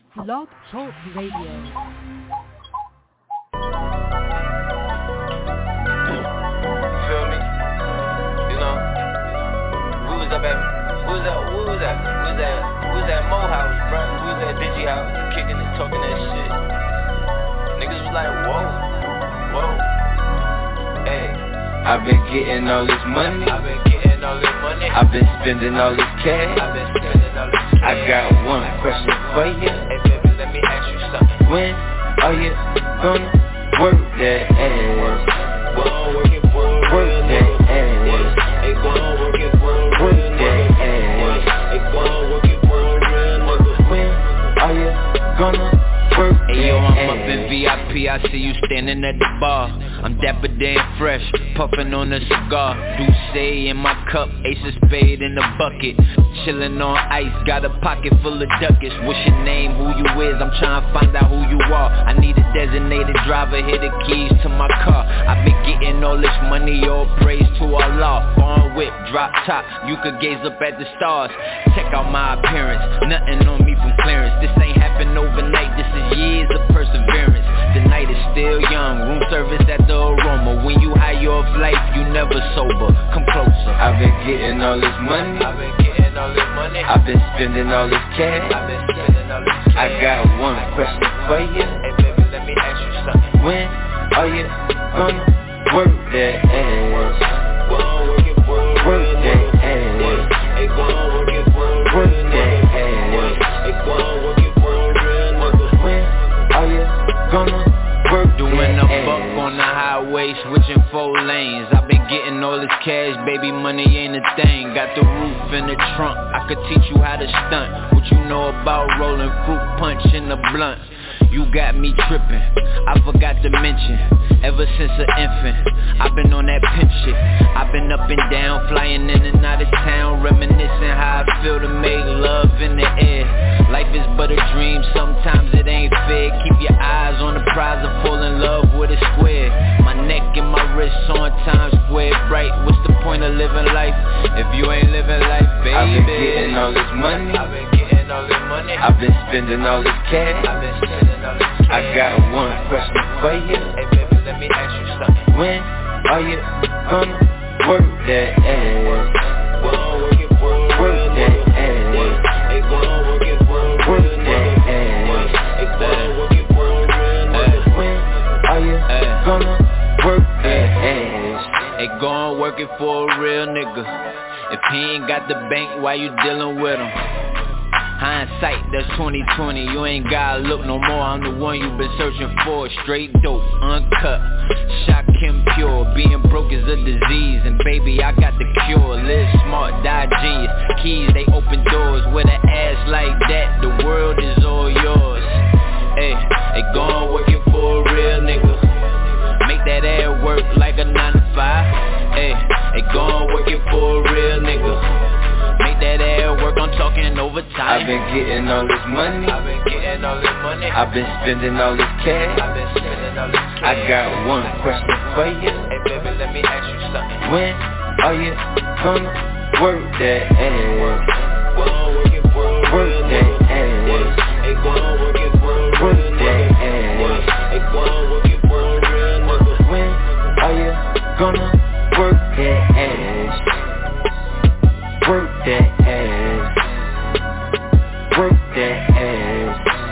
Blog Talk Radio. Feel me? You know, we was at Mo house, bro. We was at Digi house, kicking it, talking that shit. Niggas was like, whoa. Hey, I've been getting all this money. I've been spending all this cash. I got one question for you. Hey baby, let me ask you something. When are you gonna work that ass? Work that ass. Work that ass. When are you gonna work that ass? Hey yo, I'm up in VIP, I see you standing at the bar. I'm dapper damn fresh, puffin' on a cigar. Douce in my cup, ace of spade in the bucket. Chillin' on ice, got a pocket full of ducats. What's your name, who you is, I'm trying to find out who you are. I need a designated driver, here the keys to my car. I've been getting all this money, all praise to Allah. Foreign whip, drop top, you could gaze up at the stars. Check out my appearance, nothing on me from clearance. This ain't happened overnight, this is years of perseverance. The night is still young, room service at the Aroma. When you high off life, you never sober. Come closer. I've been getting all this money. I've been spending all this cash. I got one question for you. Hey baby, let me ask you something. When are you gonna work that ass? Work that ass. Work that ass. When are you gonna work doing that a ass? buck on the highway, switching 4 lanes. I've been getting all this cash, baby, money ain't a thing. Got the roof in the trunk, I could teach you how to stunt. What you know about rolling fruit punch in the blunt? You got me tripping, I forgot to mention. Ever since an infant, I've been on that pimp shit. I've been up and down, flying in and out of town, reminiscing how I feel to make love in the air. Life is but a dream, sometimes it ain't fair. Keep your eyes on the prize of fall in love with a square. My neck and my wrists on Times Square bright. What's the point of living life if you ain't living life, baby? I've been getting all this money. I've been spending all this cash. I got one question for you. Hey baby, let me ask you something. When are you gonna work that ass? Work that ass. Work that ass. When are you gonna work that ass? Hey, go on work it for a real nigga. If he ain't got the bank, why you dealing with him? Hindsight, that's 2020, you ain't gotta look no more. I'm the one you been searching for. Straight dope, uncut, shock him pure. Being broke is a disease, and baby, I got the cure. Live smart, die genius. Keys, they open doors. With an ass like that, the world is all yours. Hey, go on work it for a real nigga. Make that ass work like a 9 to 5. Hey, go on work it for a real nigga. Make that air work, I'm talking overtime. I've been getting all this money. I've been spending all this cash. I got one question for you. Hey baby, let me ask you something. When are you gonna work that ass? Work that ass. Work that ass. When are you gonna work that ass? Work that ass. Work that ass.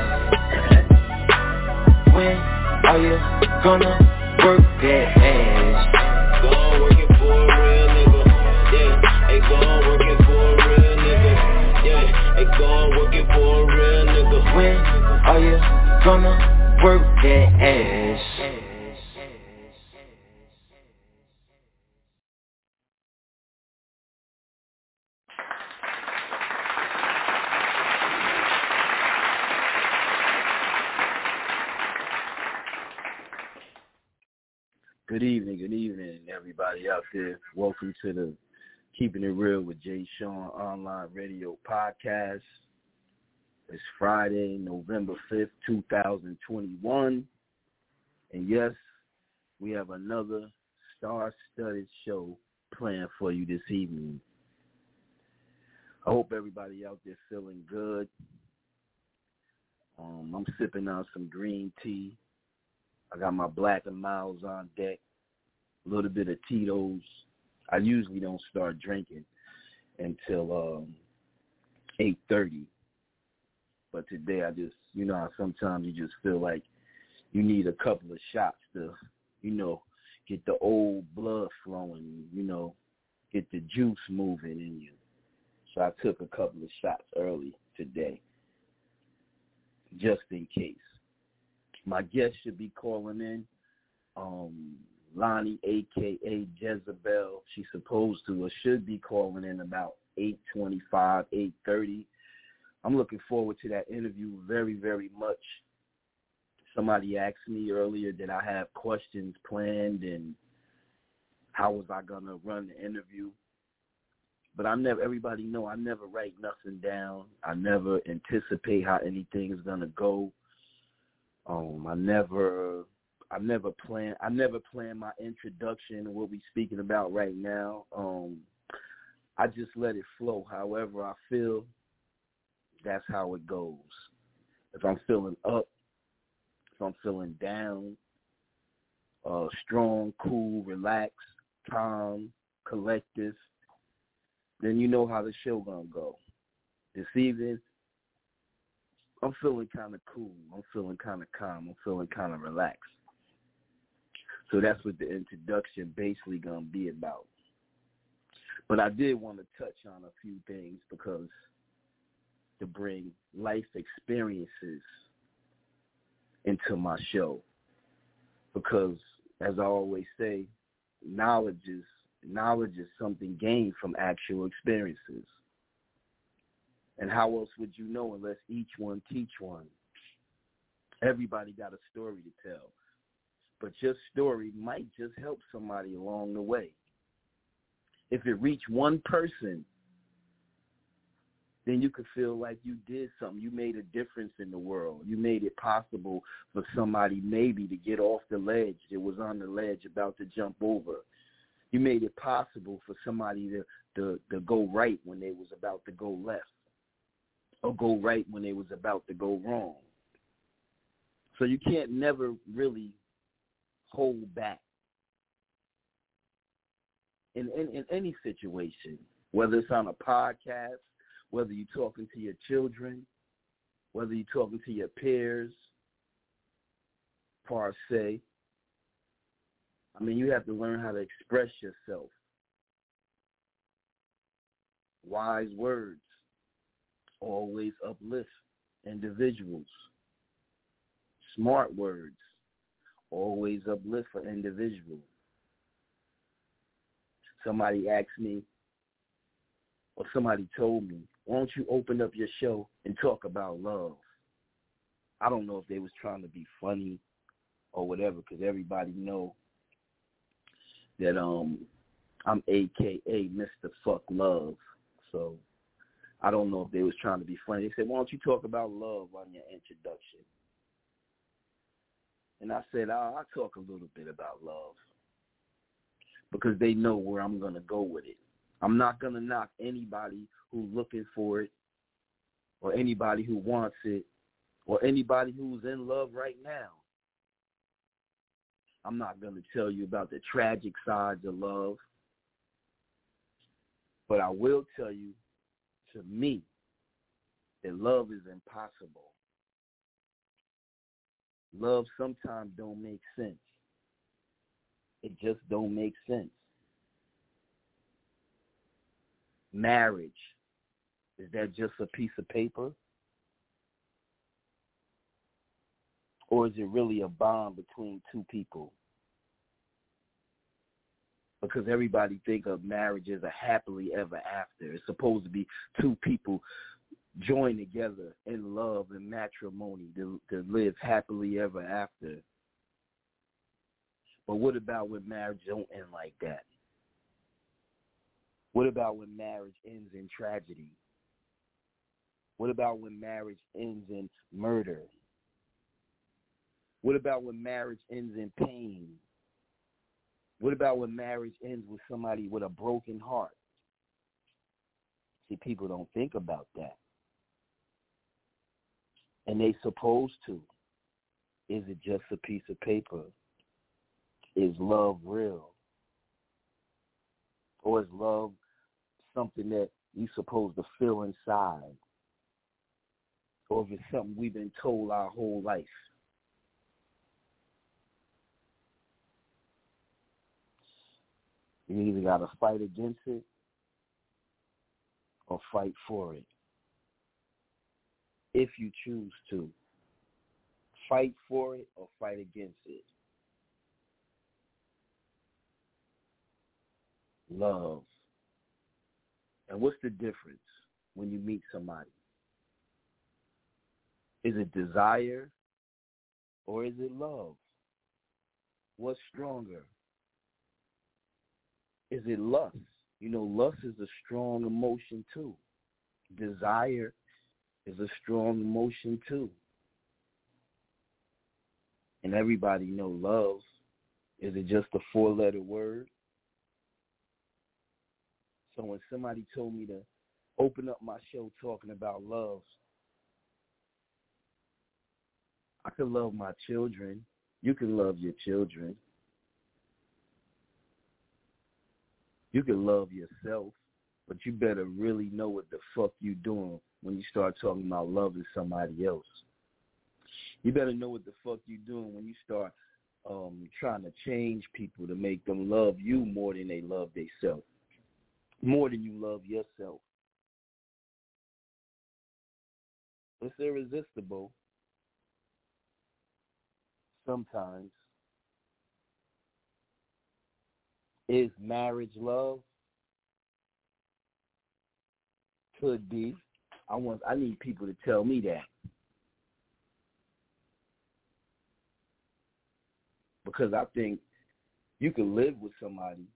When are you gonna work that ass? Go on working for a real nigga. Yeah, hey, go on working for a real nigga. Yeah, hey, go on working for a real nigga. When are you gonna work that ass? Good evening, everybody out there. Welcome to the Keeping It Real with Jay Sean Online Radio Podcast. It's Friday, November 5th, 2021. And yes, we have another star-studded show planned for you this evening. I hope everybody out there feeling good. I'm sipping on some green tea. I got my Black and Milds on deck, a little bit of Tito's. I usually don't start drinking until 8:30. But today I just, sometimes you just feel like you need a couple of shots to, get the old blood flowing, get the juice moving in you. So I took a couple of shots early today, just in case. My guest should be calling in, Lonnie, a.k.a. Jezebel. She's supposed to or should be calling in about 8:25, 8:30. I'm looking forward to that interview very, very much. Somebody asked me earlier that I have questions planned and how was I going to run the interview. But everybody know I never write nothing down. I never anticipate how anything is going to go. I never plan my introduction and what we're speaking about right now. I just let it flow. However I feel, that's how it goes. If I'm feeling up, if I'm feeling down, strong, cool, relaxed, calm, collective, then you know how the show gonna go. This evening, I'm feeling kind of cool. I'm feeling kind of calm. I'm feeling kind of relaxed. So that's what the introduction basically gonna be about. But I did want to touch on a few things because to bring life experiences into my show. Because as I always say, knowledge is something gained from actual experiences. And how else would you know unless each one teach one? Everybody got a story to tell. But your story might just help somebody along the way. If it reached one person, then you could feel like you did something. You made a difference in the world. You made it possible for somebody maybe to get off the ledge that was on the ledge about to jump over. You made it possible for somebody to go right when they was about to go left, or go right when they was about to go wrong. So you can't never really hold back in any situation, whether it's on a podcast, whether you're talking to your children, whether you're talking to your peers, per se. I mean, you have to learn how to express yourself. Wise words always uplift individuals. Smart words always uplift an individual. Somebody asked me, or somebody told me, why don't you open up your show and talk about love? I don't know if they was trying to be funny or whatever, because everybody know that I'm AKA Mr. Fuck Love. So I don't know if they was trying to be funny. They said, why don't you talk about love on your introduction? And I said, I'll talk a little bit about love, because they know where I'm going to go with it. I'm not going to knock anybody who's looking for it, or anybody who wants it, or anybody who's in love right now. I'm not going to tell you about the tragic sides of love, but I will tell you, to me, that love is impossible. Love sometimes don't make sense. It just don't make sense. Marriage, is that just a piece of paper? Or is it really a bond between two people? Because everybody think of marriage as a happily ever after. It's supposed to be two people joined together in love and matrimony to live happily ever after. But what about when marriage don't end like that? What about when marriage ends in tragedy? What about when marriage ends in murder? What about when marriage ends in pain? What about when marriage ends with somebody with a broken heart? See, people don't think about that. And they supposed to. Is it just a piece of paper? Is love real? Or is love something that you're supposed to feel inside? Or if it's something we've been told our whole life? You either got to fight against it or fight for it. If you choose to. Fight for it or fight against it. Love. And what's the difference when you meet somebody? Is it desire or is it love? What's stronger? Is it lust? You know, lust is a strong emotion too. Desire is a strong emotion too. And everybody know love. Is it just a 4-letter word? So when somebody told me to open up my show talking about love, I could love my children. You can love your children. You can love yourself, but you better really know what the fuck you doing when you start talking about loving somebody else. You better know what the fuck you doing when you start trying to change people to make them love you more than they love themselves, more than you love yourself. It's irresistible sometimes. Is marriage love? Could be. I need people to tell me that. Because I think you can live with somebody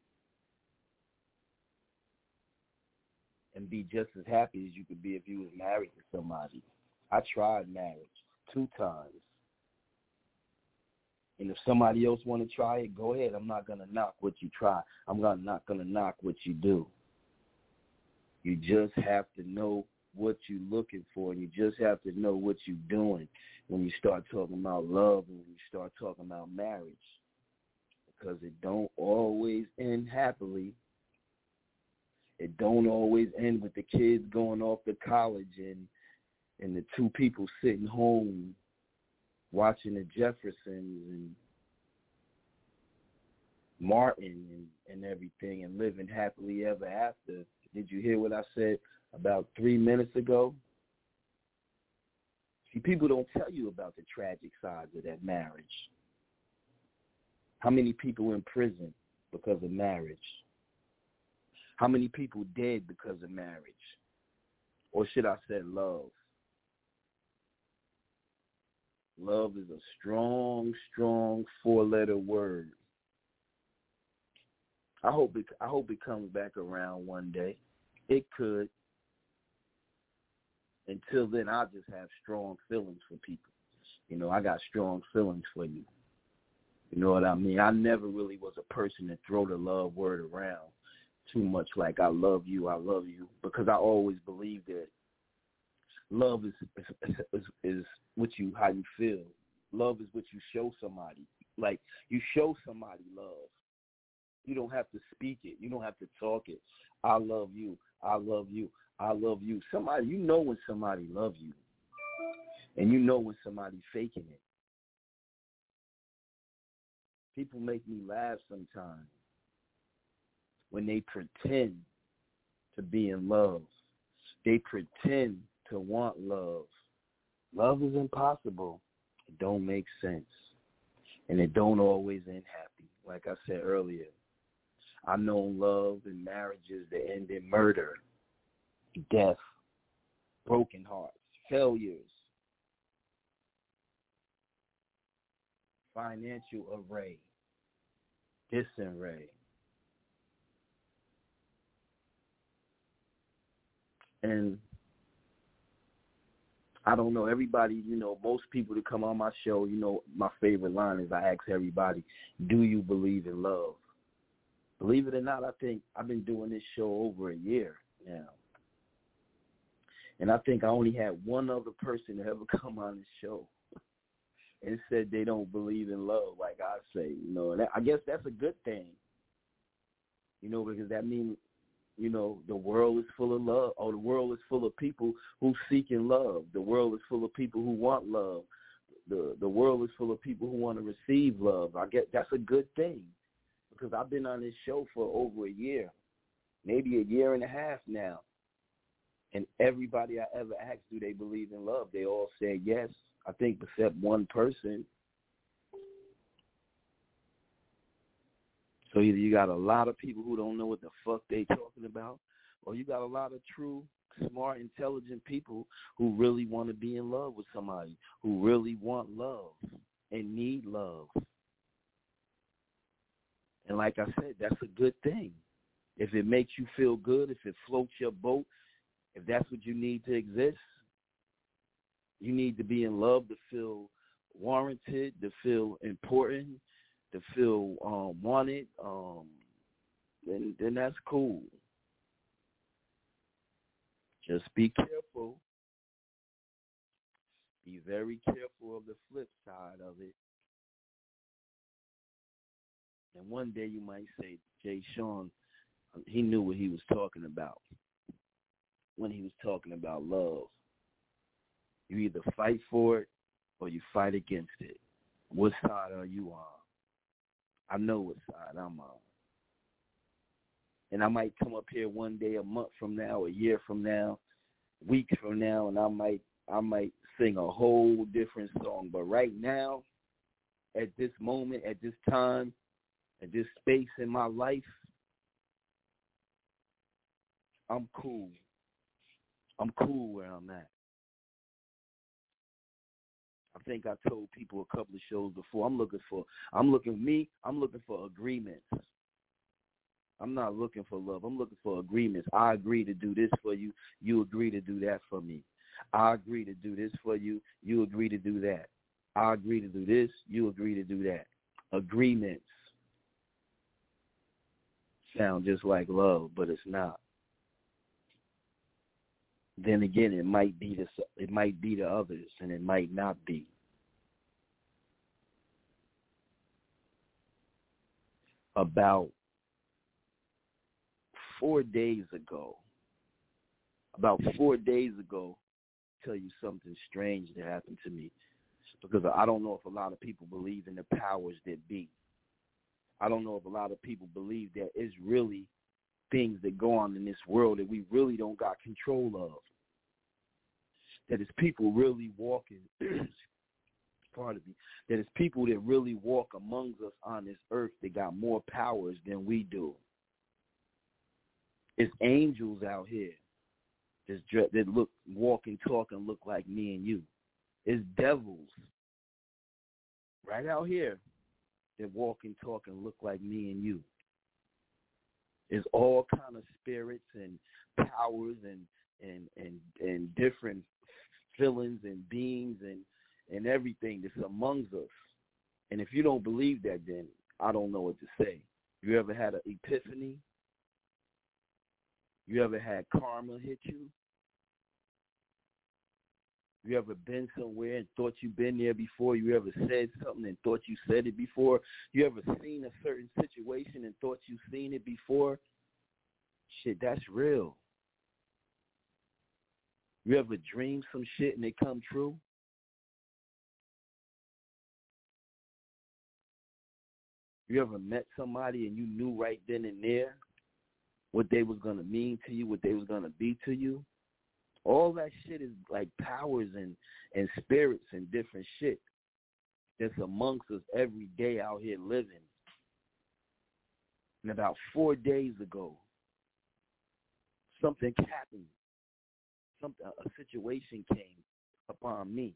and be just as happy as you could be if you was married to somebody. I tried marriage 2 times. And if somebody else want to try it, go ahead. I'm not going to knock what you try. I'm not going to knock what you do. You just have to know what you're looking for, and you just have to know what you're doing when you start talking about love and when you start talking about marriage. Because it don't always end happily. It don't always end with the kids going off to college and the 2 people sitting home watching the Jeffersons and Martin and everything and living happily ever after. Did you hear what I said about 3 minutes ago? See, people don't tell you about the tragic sides of that marriage. How many people in prison because of marriage? How many people dead because of marriage? Or should I say love? Love is a strong, strong 4-letter word. I hope it comes back around one day. It could. Until then, I'll just have strong feelings for people. You know, I got strong feelings for you. You know what I mean? I never really was a person to throw the love word around too much, like I love you, because I always believed that love is what how you feel. Love is what you show somebody. Like, you show somebody love. You don't have to speak it. You don't have to talk it. I love you. I love you. I love you. Somebody, you know when somebody loves you. And you know when somebody's faking it. People make me laugh sometimes when they pretend to be in love. They pretend to want love. Love is impossible. It don't make sense. And it don't always end happy. Like I said earlier, I know love and marriages that end in murder, death, broken hearts, failures, financial array, disarray. And I don't know, everybody, you know, most people that come on my show, you know, my favorite line is I ask everybody, do you believe in love? Believe it or not, I think I've been doing this show over a year now. And I think I only had one other person to ever come on the show and said they don't believe in love like I say, you know. And I guess that's a good thing, you know, because that means, you know, the world is full of love, or the world is full of people who seek in love. The world is full of people who want love. The world is full of people who want to receive love. I guess that's a good thing, because I've been on this show for over a year, maybe a year and a half now, and everybody I ever asked, do they believe in love, they all said yes, I think except one person. So either you got a lot of people who don't know what the fuck they talking about, or you got a lot of true, smart, intelligent people who really want to be in love with somebody, who really want love and need love. And like I said, that's a good thing. If it makes you feel good, if it floats your boat, if that's what you need to exist, you need to be in love to feel warranted, to feel important, to feel wanted, then that's cool. Just be careful. Be very careful of the flip side of it. And one day you might say, Jay Sean, he knew what he was talking about when he was talking about love. You either fight for it or you fight against it. What side are you on? I know what side I'm on. And I might come up here one day, a month from now, a year from now, weeks from now, and I might sing a whole different song. But right now, at this moment, at this time, at this space in my life, I'm cool. I'm cool where I'm at. I think I told people a couple of shows before, I'm looking for agreements. I'm not looking for love. I'm looking for agreements. I agree to do this for you. You agree to do that for me. I agree to do this for you. You agree to do that. I agree to do this. You agree to do that. Agreements sound just like love, but it's not. Then again, it might be to others, and it might not be. About 4 days ago, I'll tell you something strange that happened to me, because I don't know if a lot of people believe in the powers that be. I don't know if a lot of people believe that it's really things that go on in this world that we really don't got control of. That it's people really walking, pardon me, that it's people that really walk among us on this earth that got more powers than we do. It's angels out here that look, walk and talk and look like me and you. It's devils right out here that walk and talk and look like me and you. It's all kind of spirits and powers and different feelings and beings and everything that's amongst us. And if you don't believe that, then I don't know what to say. You ever had an epiphany? You ever had karma hit you? You ever been somewhere and thought you've been there before? You ever said something and thought you said it before? You ever seen a certain situation and thought you've seen it before? Shit, that's real. You ever dreamed some shit and it come true? You ever met somebody and you knew right then and there what they was going to mean to you, what they was going to be to you? All that shit is like powers and spirits and different shit that's amongst us every day out here living. And about 4 days ago, something happened. A situation came upon me.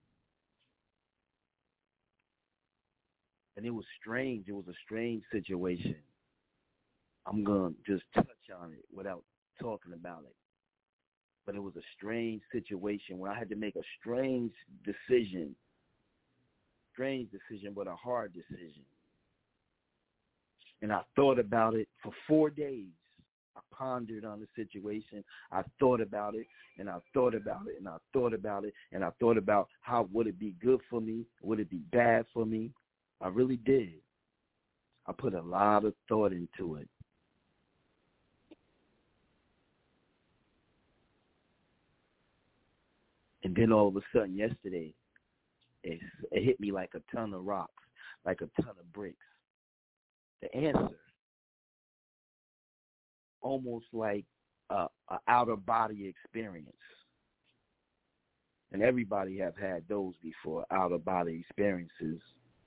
And it was strange. It was a strange situation. I'm going to just touch on it without talking about it. But it was a strange situation where I had to make a strange decision. Strange decision, but a hard decision. And I thought about it for 4 days. I pondered on the situation. I thought about it, and I thought about it, and I thought about it, and I thought about how would it be good for me? Would it be bad for me? I really did. I put a lot of thought into it. And then all of a sudden yesterday, it hit me like a ton of rocks, like a ton of bricks. The answer, almost like a out-of-body experience. And everybody have had those before, out-of-body experiences.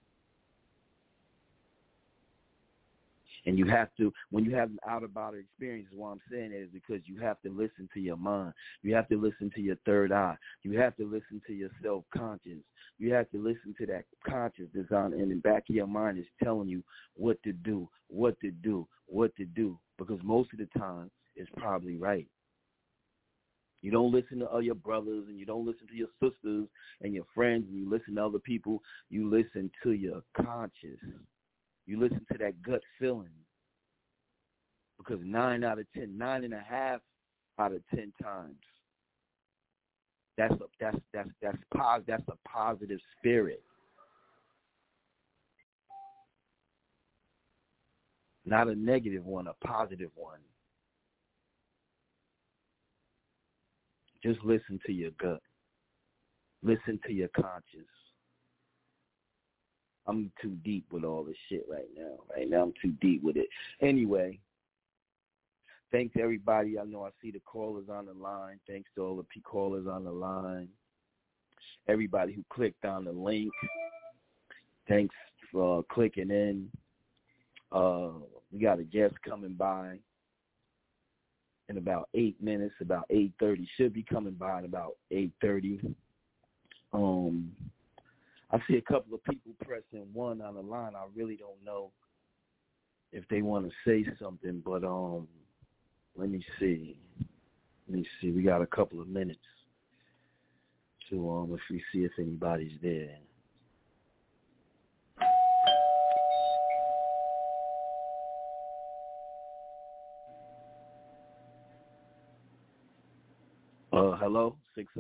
And you have to, when you have an out-of-body experience, what I'm saying is because you have to listen to your mind. You have to listen to your third eye. You have to listen to your self-conscious. You have to listen to that conscious design, and in the back of your mind is telling you what to do, what to do, what to do, because most of the time it's probably right. You don't listen to your brothers, and you don't listen to your sisters and your friends, and you listen to other people. You listen to your conscious. You listen to that gut feeling, because 9 out of 10, 9.5 out of 10 times, that's a positive spirit, not a negative one, a positive one. Just listen to your gut. Listen to your conscience. I'm too deep with all this shit right now. Right now I'm too deep with it. Anyway, thanks to everybody. I know I see the callers on the line. Thanks to all the callers on the line. Everybody who clicked on the link. Thanks for clicking in. We got a guest coming by in about 8 minutes, about 8:30. Should be coming by in about 8:30. I see a couple of people pressing 1 on the line. I really don't know if they want to say something, but let me see. We got a couple of minutes to if we see if anybody's there. Hello,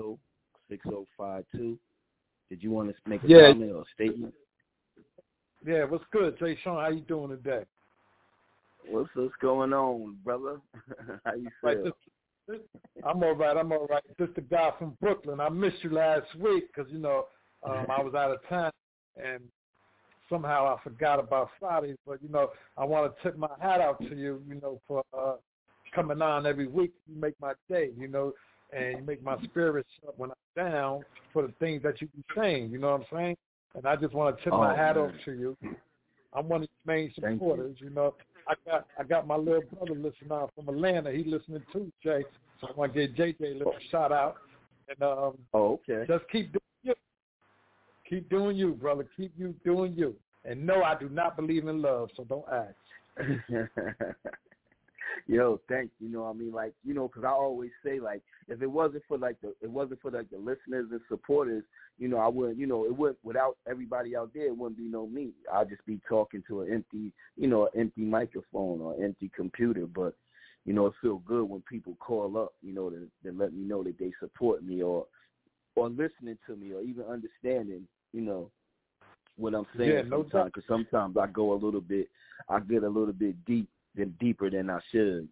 6052. Did you want to make a comment or a statement? Yeah, what's good, Jay Sean? How you doing today? What's going on, brother? How you feel? Right, I'm all right. This the guy from Brooklyn. I missed you last week because, I was out of town, and somehow I forgot about Fridays. But, I want to tip my hat out to you, for coming on every week. You make my day, and you make my spirits up when I'm down for the things that you be saying, you know what I'm saying? And I just want to tip my hat off to you. I'm one of your main supporters, I got my little brother listening out from Atlanta. He listening too, Jay. So I want to give JJ a little shout out. And okay. Just keep doing you. Keep doing you, brother. Keep you doing you. And no, I do not believe in love, so don't ask. Yo, thanks. Because I always say, like, if it wasn't for the listeners and supporters, I wouldn't, it would, without everybody out there, it wouldn't be no me. I'd just be talking to an empty microphone or empty computer. But, it feels good when people call up, to let me know that they support me or listening to me or even understanding, what I'm saying. Yeah, no sometimes, because sometimes I get a little bit deeper than I should.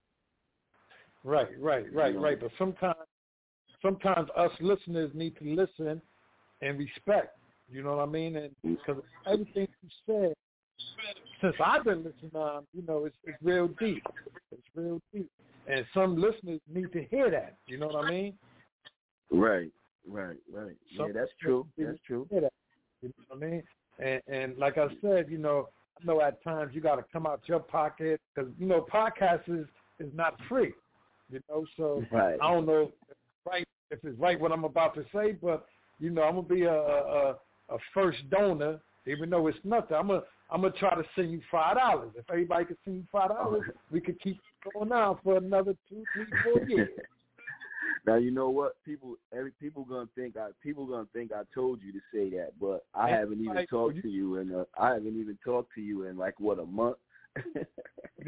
Right. But sometimes us listeners need to listen and respect. You know what I mean? And because everything you said, since I've been listening on, it's real deep. It's real deep. And some listeners need to hear that. You know what I mean? Right. Yeah, that's true. That's true. Hear that. You know what I mean? And like I said, I know at times you got to come out your pocket because, podcast is not free, so right. I don't know if it's right what I'm about to say, but, I'm going to be a first donor, even though it's nothing. I'm gonna try to send you $5. If everybody could send you $5, we could keep going on for another 2, 3, 4 years. Now you know what people gonna think I told you to say that, but I haven't even talked to you, and I haven't even talked to you in like a month. Yeah,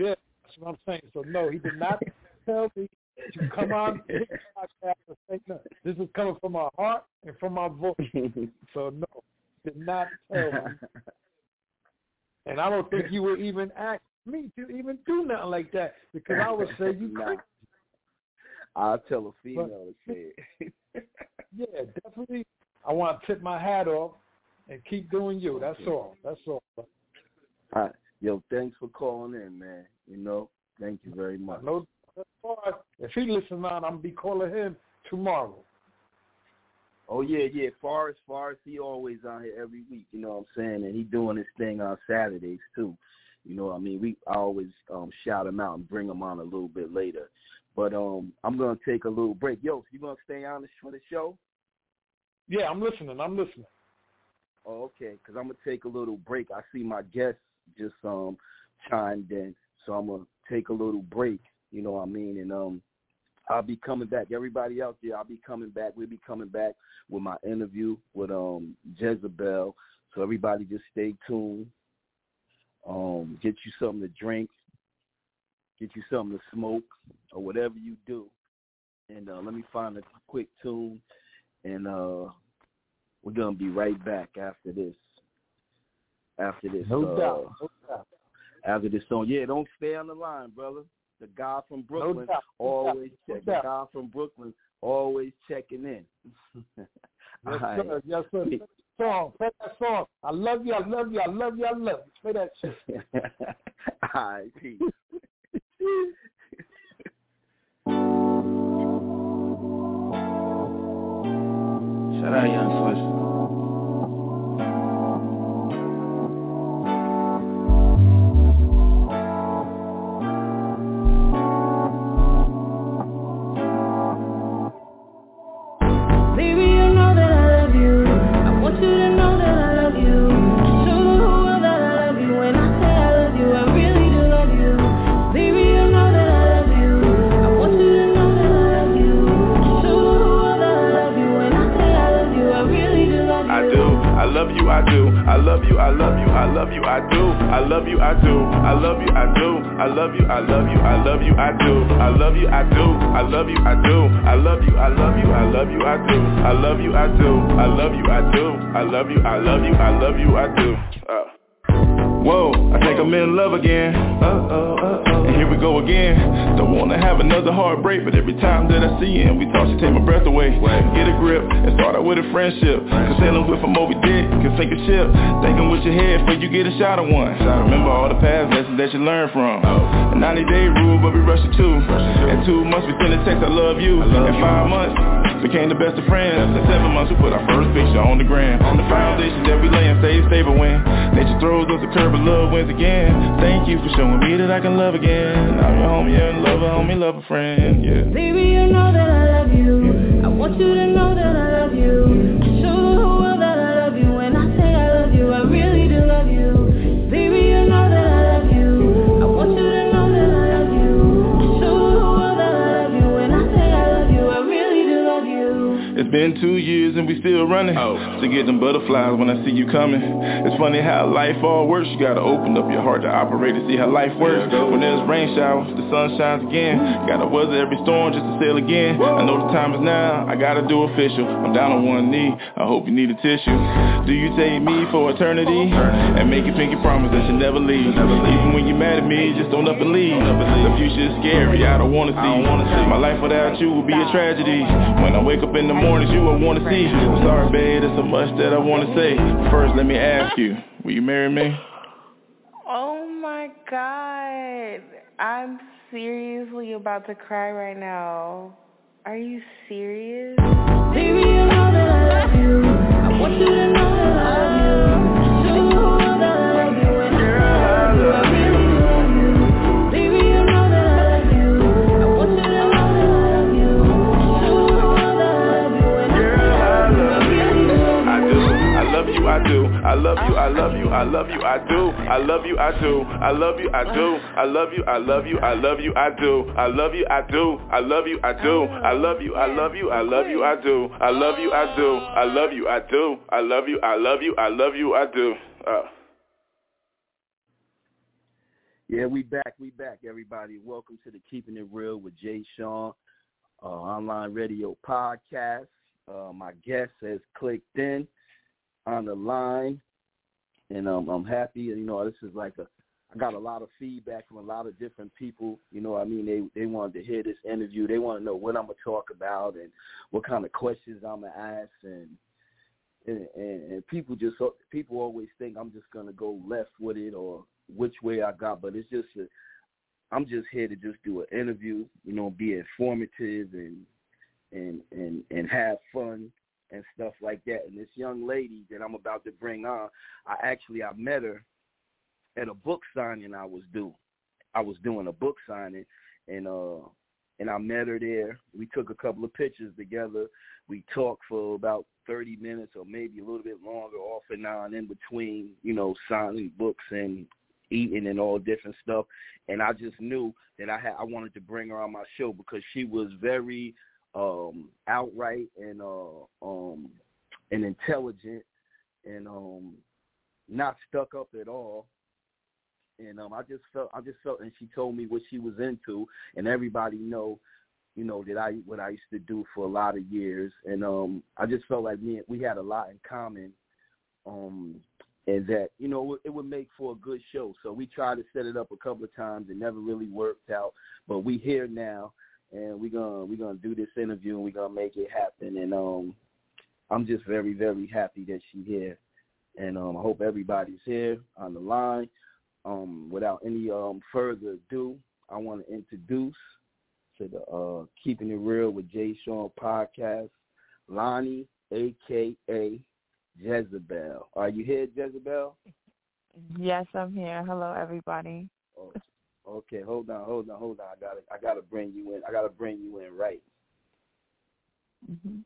That's what I'm saying. So, no, he did not tell me to come on his podcast and say nothing. This is coming from my heart and from my voice. So, no, did not tell me. And I don't think you would even ask me to even do nothing like that because I would say you crazy. I'll tell a female to say it. Yeah, definitely. I want to tip my hat off and keep doing you. That's all. That's all. All right. Yo, thanks for calling in, man. You know, thank you very much. No, if he listens on, I'm going to be calling him tomorrow. Oh, yeah. Forrest, he always on here every week, you know what I'm saying? And he doing his thing on Saturdays, too. You know what I mean? I always shout him out and bring him on a little bit later. But I'm going to take a little break. Yo, you going to stay on for the show? Yeah, I'm listening. Oh, okay, because I'm going to take a little break. I see my guest just chimed in, so I'm going to take a little break, you know what I mean? And I'll be coming back. Everybody out there, I'll be coming back. We'll be coming back with my interview with Jezebel. So everybody just stay tuned. Get you something to drink. Get you something to smoke or whatever you do. And let me find a quick tune. And we're going to be right back after this. No doubt. After this song. Yeah, don't stay on the line, brother. The guy from Brooklyn always check. The guy from Brooklyn always checking in. Yes, sir. Song. Play that song. I love you. Play that shit. All right, peace. Shout out Young Swiss. Whoa, I think I'm in love again. And here we go again. Don't wanna have another heartbreak, but every time that I see him, we talk, she take my breath away. Get a grip and start out with a friendship. Cause sailing with a Moby Dick can sink a ship. Thinking with your head before you get a shot of one. Remember all the past lessons that you learned from. A 90-day rule, but we rush it too. In 2 months we send a text, I love you. In 5 months became the best of friends. In 7 months we put our first picture on the gram. On the foundation that we lay and stay stable when nature throws us a curve, but love wins again. Thank you for showing me that I can love again. I'm your homie and lover, homie, lover, friend, yeah. Baby, you know that I love you. I want you to know that I love you. Show the whole world that I love you. When I say I love you, I really do love you. Baby, you know that I love you. I want you to know that I love you. Show the whole world that I love you. When I say I love you, I really do love you. It's been 2 years and we still running. To get them butterflies when I see you coming. It's funny how life all works. You gotta open up your heart to operate to see how life works. When there's rain showers, the sun shines again. Gotta weather every storm just to sail again. I know the time is now, I gotta do official. I'm down on one knee, I hope you need a tissue. Do you take me for eternity? And make a pinky promise that you never leave. Even when you're mad at me, just don't up and leave. The future is scary, I don't wanna see. My life without you will be a tragedy. When I wake up in the mornings, you will wanna see. I'm sorry, babe, there's so much that I wanna say. First, let me ask you, will you marry me? Oh my God. I'm seriously about to cry right now. Are you serious? Baby, you know that I love you. I want you to know that I love you. Show the whole world that I love you. When I love you, I really do love you. Baby, you know that I love you. I want you to know that I love you. Show the whole world that I love you. When I love you, I really do love you. I love you, I do. I love you, I love you, I love you, I do. I love you, I do. I love you, I do. I love you, I love you, I love you, I do. I love you, I do. I love you, I do. I love you, I love you, I love you, I do. I love you, I do. I love you, I do. I love you, I love you, I love you, I do. Yeah, we back, everybody. Welcome to the Keeping It Real with Jay Sean online radio podcast. My guest has clicked in on the line, and I'm happy. You know, this is like I got a lot of feedback from a lot of different people. You know what I mean? They wanted to hear this interview. They want to know what I'm going to talk about and what kind of questions I'm going to ask. And people always think I'm just going to go left with it or which way I got. But it's just I'm just here to just do an interview, you know, be informative and have fun and stuff like that. And this young lady that I'm about to bring on, I met her at a book signing I was doing a book signing, and I met her there. We took a couple of pictures together. We talked for about 30 minutes or maybe a little bit longer off and on in between, you know, signing books and eating and all different stuff. And I just knew that I wanted to bring her on my show because she was very outright and intelligent and not stuck up at all. And I just felt, and she told me what she was into, and everybody know, you know, that what I used to do for a lot of years, and I just felt like we had a lot in common, and that, you know, it would make for a good show. So we tried to set it up a couple of times, it never really worked out, but we here now, and we're gonna do this interview, and we're gonna make it happen, and I'm just very, very happy that she's here, and I hope everybody's here on the line. Without any further ado, I want to introduce to the Keeping It Real with Jay Sean podcast, Lonnie, a.k.a. Jezebel. Are you here, Jezebel? Yes, I'm here. Hello, everybody. Oh, okay, hold on. I gotta bring you in. I gotta bring you in right. Mm-hmm.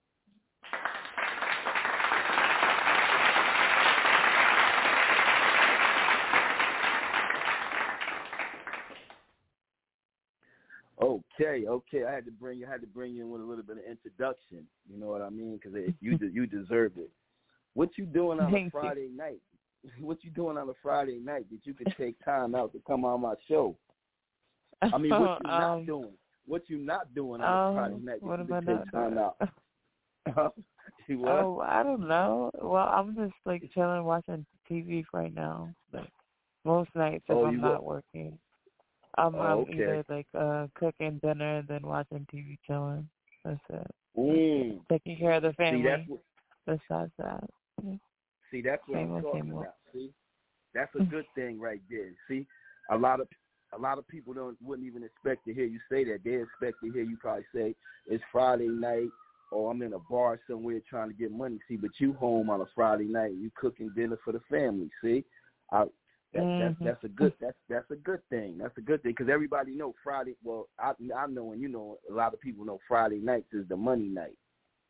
Okay. I had to bring you in with a little bit of introduction. You know what I mean? Because you deserve it. What you doing on a Friday night? What you doing on a Friday night that you can take time out to come on my show? I mean, what you not doing? What you not doing on a Friday night that you can take time out? You what? Oh, I don't know. Well, I'm just like chilling, watching TV right now. Like most nights if I'm not working. I'm either like cooking dinner and then watching TV, chilling. That's it. Taking care of the family. Besides that, yeah. See, that's what I'm talking about. See, that's a good thing right there. See, a lot of people wouldn't even expect to hear you say that. They expect to hear you probably say it's Friday night or I'm in a bar somewhere trying to get money. See, but you home on a Friday night, you cooking dinner for the family. See, that's a good thing. That's a good thing because everybody know Friday. Well, I know, and you know, a lot of people know Friday nights is the money night.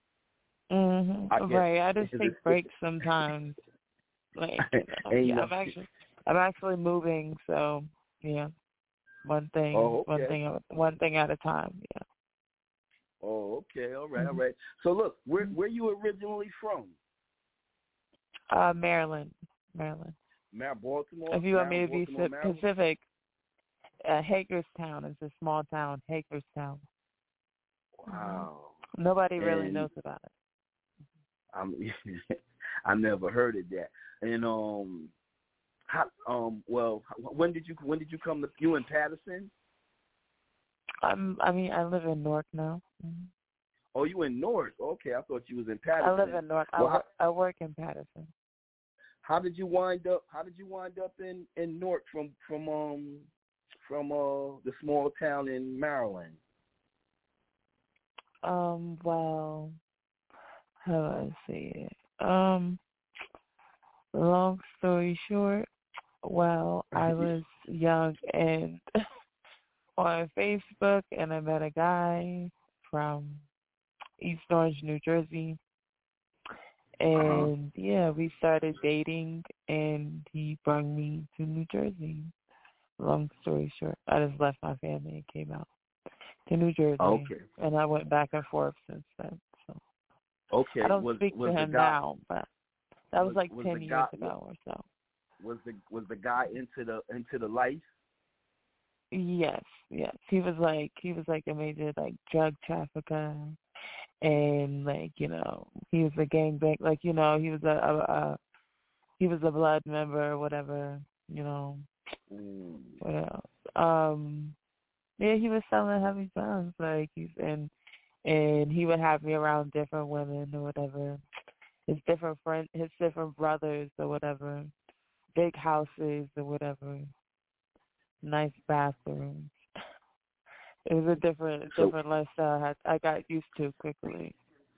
Right. I just take breaks sometimes. Like, I'm actually moving, so yeah. One thing at a time. Yeah. Oh, okay. All right. So look, where you originally from? Maryland. Baltimore. If you want me to be specific, Hagerstown is a small town. Hagerstown. Wow. Nobody really knows about it. I never heard of that. And when did you come to? You in Patterson? I live in Newark now. Mm-hmm. Oh, you in Newark? Okay, I thought you was in Patterson. I live in Newark. I work in Patterson. How did you wind up in Newark from the small town in Maryland? Well, how do I say it? Long story short, I was young and on Facebook, and I met a guy from East Orange, New Jersey. And, we started dating, and he brought me to New Jersey. Long story short, I just left my family and came out to New Jersey. Okay. And I went back and forth since then. So okay. I don't speak to him now, but that was like 10 years ago or so. Was the guy into the life? Yes. He was like a major like drug trafficker, and like he was a gangbang. Like he was he was a blood member or whatever. What else? Yeah, he was selling heavy drugs. Like and he would have me around different women or whatever. His different brothers or whatever. Big houses or whatever. Nice bathrooms. It was a different lifestyle I got used to quickly.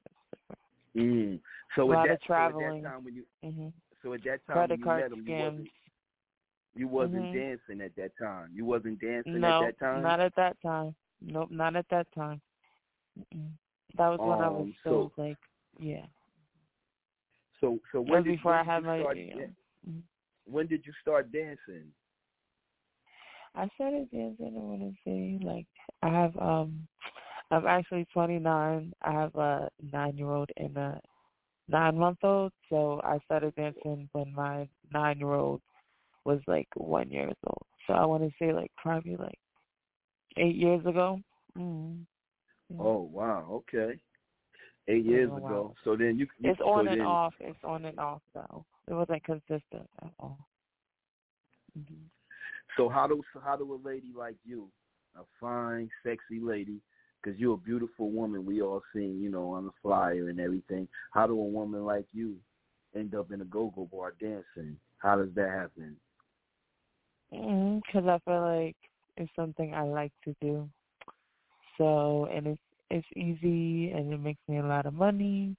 So a lot at of traveling. So at that time credit when you card met him, scams. you wasn't dancing at that time. You wasn't dancing No, at that time? not at that time. Nope, not at that time. That was when I was still yeah. So when did before when I had my when did you start dancing? I started dancing, I want to say, like, I'm actually 29. I have a 9-year-old and a 9-month-old, so I started dancing when my 9-year-old was, like, 1 year old. So I want to say, like, probably, like, 8 years ago. Mm-hmm. Yeah. Oh, wow, okay. 8 years ago. So then you It's on and off. It's on and off, though. It wasn't consistent at all. Mm-hmm. So how do a lady like you, a fine, sexy lady, because you're a beautiful woman, we all seen, on the flyer and everything. How do a woman like you end up in a go-go bar dancing? How does that happen? Because I feel like it's something I like to do. So, and it's easy and it makes me a lot of money.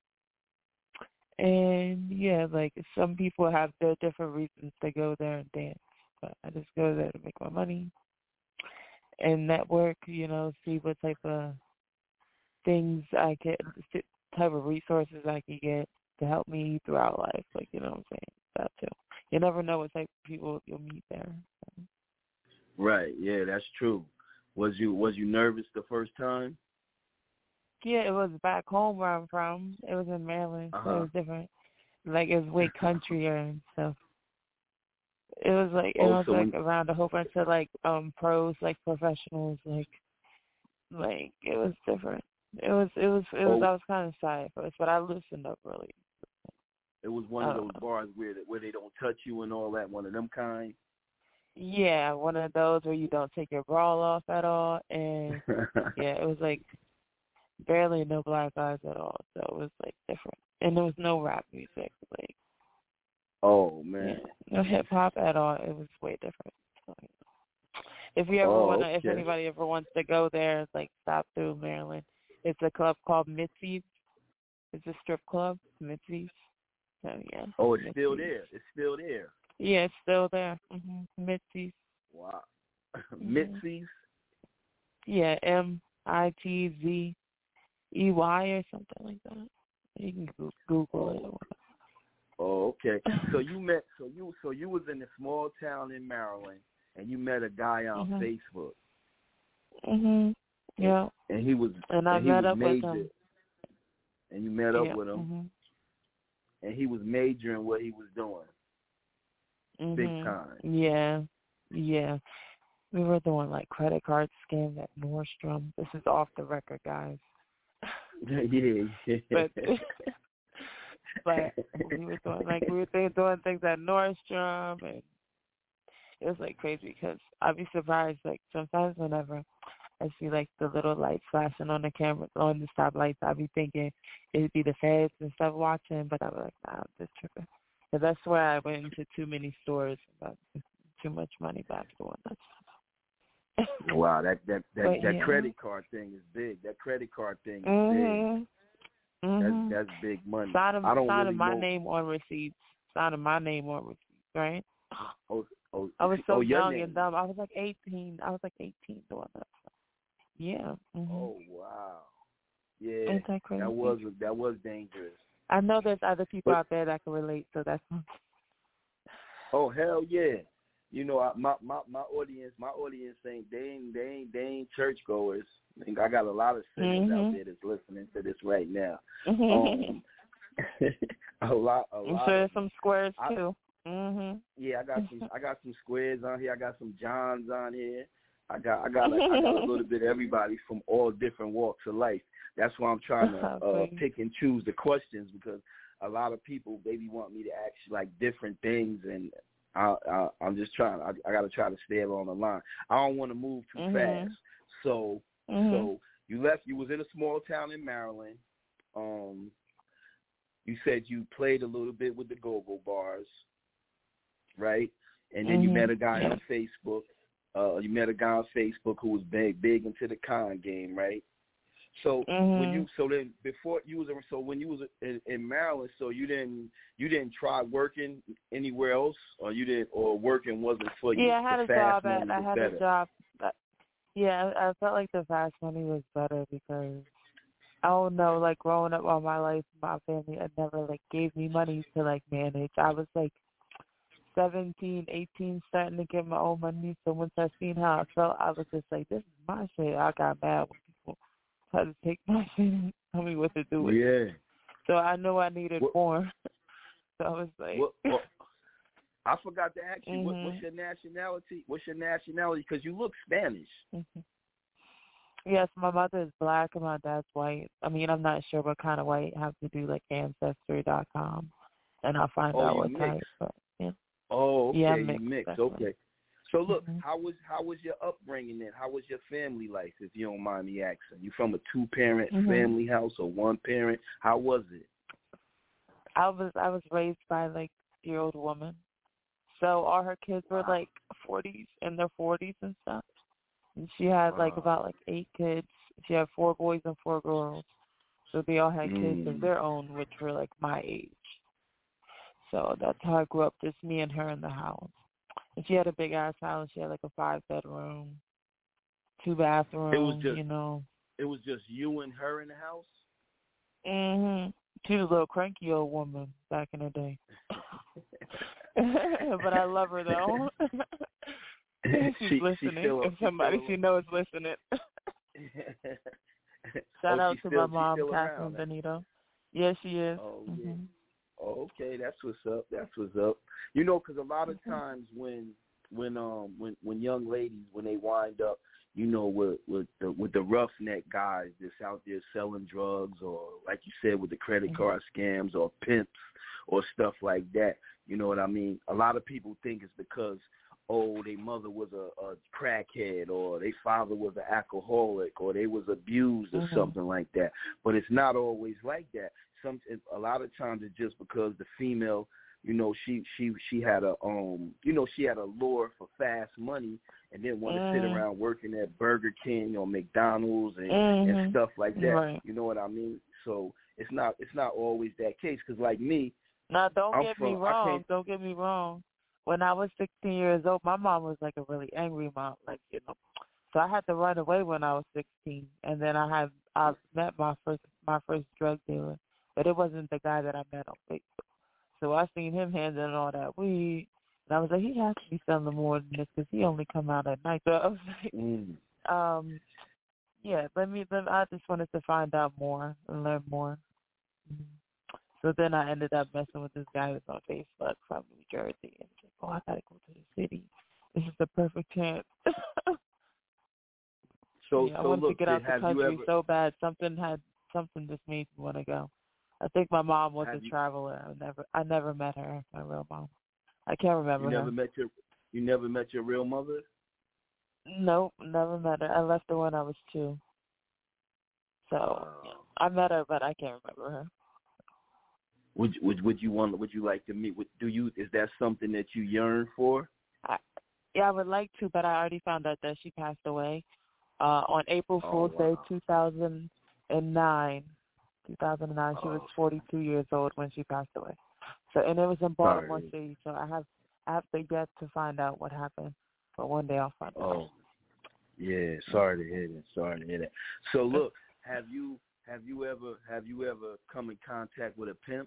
And yeah, like some people have their different reasons to go there and dance. But I just go there to make my money and network, see what type of things I get, type of resources I can get to help me throughout life. Like, what I'm saying? That too. You never know what type of people you'll meet there. So. Right. Yeah, that's true. Was you nervous the first time? Yeah, it was back home where I'm from. It was in Maryland, so it was different. Like, it was way countryer and stuff. It was like around a whole bunch of like pros, like professionals, like it was different. It was I was kind of shy at first, but I loosened up really. It was one of those bars where they don't touch you and all that, one of them kind. Yeah, one of those where you don't take your bra off at all, and yeah, it was like barely no black guys at all, so it was like different, and there was no rap music, like. Oh man! Yeah, no hip hop at all. It was way different. So, if you ever if anybody ever wants to go there, like stop through Maryland. It's a club called Mitzi's. It's a strip club, Mitzi's. So yeah. Oh, it's still there. It's still there. Yeah, it's still there. Mitzi's. Wow. Mitzi's. Yeah, MITZEY or something like that. You can Google it. Oh, okay. So you was in a small town in Maryland, and you met a guy on Facebook. Yeah. And he was. And I met up with him. And you met up with him. And he was major in what he was doing. Big time. Yeah. We were doing like credit card scams at Nordstrom. This is off the record, guys. Yeah. But we were doing things at Nordstrom, and it was like crazy because I'd be surprised. Like sometimes whenever I see like the little lights flashing on the camera, on the stoplights, I'd be thinking it'd be the feds and stuff watching, but I'd be like, nah, I'm just tripping. Because that's where I went into too many stores, got too much money back doing that stuff. Wow, that credit card thing is big. That credit card thing is big. That's big money. Signing my name on receipts. Signing my name on receipts, right? I was so young and dumb. I was like 18. I was like 18 doing that stuff. Yeah. Oh wow. Yeah. Ain't that crazy? That was dangerous. I know there's other people out there that can relate, so that's. Oh hell yeah! My audience ain't they ain't churchgoers. I got a lot of singers out there that's listening to this right now. A lot. I'm sure there's some squares too. Yeah, I got some squares on here. I got some Johns on here. I got a little bit of everybody from all different walks of life. That's why I'm trying to pick and choose the questions, because a lot of people maybe want me to ask like different things, and I'm just trying. I got to try to stay along the line. I don't want to move too fast. So you left. You was in a small town in Maryland. You said you played a little bit with the go-go bars, right? And then you met a guy on Facebook. You met a guy on Facebook who was big into the con game, right? So when you when you was in Maryland, so you didn't try working anywhere else, or you didn't, or working wasn't for you. Yeah, I had a job. A job. Yeah, I felt like the fast money was better because I don't know, like growing up all my life, my family had never like gave me money to like manage. I was like 17, 18, starting to get my own money. So once I seen how I felt, I was just like, this is my shit. I got mad when people tried to take my shit and tell me what to do with it. So I knew I needed more. So I was like... Well, I forgot to ask you, what's your nationality? What's your nationality? Because you look Spanish. Yes, my mother is black and my dad's white. I mean, I'm not sure what kind of white. I have to do like Ancestry.com, and I'll find out what type. But, yeah. Oh, okay. Yeah, you mixed. Okay. So look, how was your upbringing then? How was your family life, if you don't mind me asking? You from a 2-parent family house or 1 parent? How was it? I was raised by like a year-old woman. So all her kids were like 40s, in their 40s and stuff. And she had like about like 8 kids. She had 4 boys and 4 girls. So they all had kids of their own, which were like my age. So that's how I grew up, just me and her in the house. And she had a big ass house. She had like a 5-bedroom, 2 bathrooms. It was just, you know. It was just you and her in the house. She was a little cranky old woman back in the day. But I love her though. She's listening. If somebody she knows listening. Shout out to my mom, Catherine Benito. Yes, she is. Oh, yeah. Oh, okay, that's what's up. That's what's up. You know, because a lot of times when young ladies, when they wind up, you know, with the roughneck guys that's out there selling drugs, or like you said, with the credit card scams or pimps or stuff like that, you know what I mean? A lot of people think it's because, their mother was a crackhead, or their father was an alcoholic, or they was abused or something like that. But it's not always like that. A lot of times it's just because the female, you know, she had a she had a lure for fast money, and didn't want to sit around working at Burger King or McDonald's and stuff like that. Right. You know what I mean? So it's not always that case, because like me. Now don't get me wrong. When I was 16 years old, my mom was like a really angry mom, like, you know. So I had to run away when I was 16, and then I met my first drug dealer, but it wasn't the guy that I met on Facebook. So I seen him handling all that weed, and I was like, he has to be selling more than this because he only come out at night. So I was like, yeah, I just wanted to find out more and learn more. So then I ended up messing with this guy who was on Facebook from New Jersey, and I gotta go to the city. This is the perfect chance. I wanted to get out the country so bad. Something just made me want to go. I think my mom was a traveler. I never met her, my real mom. I can't remember her. You never met your real mother? Nope, never met her. I left her when I was 2. So I met her, but I can't remember her. Would you like to meet? Is that something that you yearn for? Yeah, I would like to, but I already found out that she passed away on April Fool's Day, 2009. 2009, she was 42 years old when she passed away. So, and it was in Baltimore City. So I have to get to find out what happened. But one day I'll find out. Yeah. Sorry to hear that. So look, have you ever come in contact with a pimp?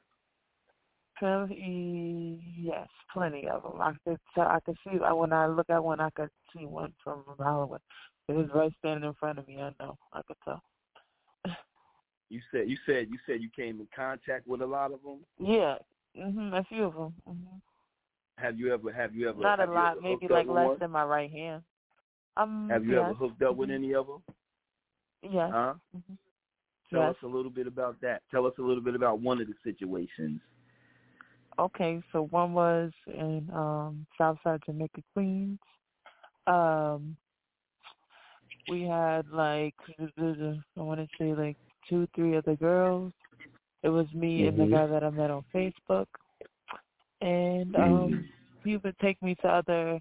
Yes, plenty of them. I could see when I look at one, I could see one from a mile away. It was right standing in front of me. I know. I could tell. You said you came in contact with a lot of them? Yeah, a few of them. Have you ever? Not a lot, maybe like less than my right hand. Have you ever hooked up with any of them? Yes. Huh? Mm-hmm. Tell us a little bit about that. Tell us a little bit about one of the situations. Okay, so one was in Southside Jamaica, Queens. We had I want to say 2-3 other girls. It was me and the guy that I met on Facebook, and he would take me to other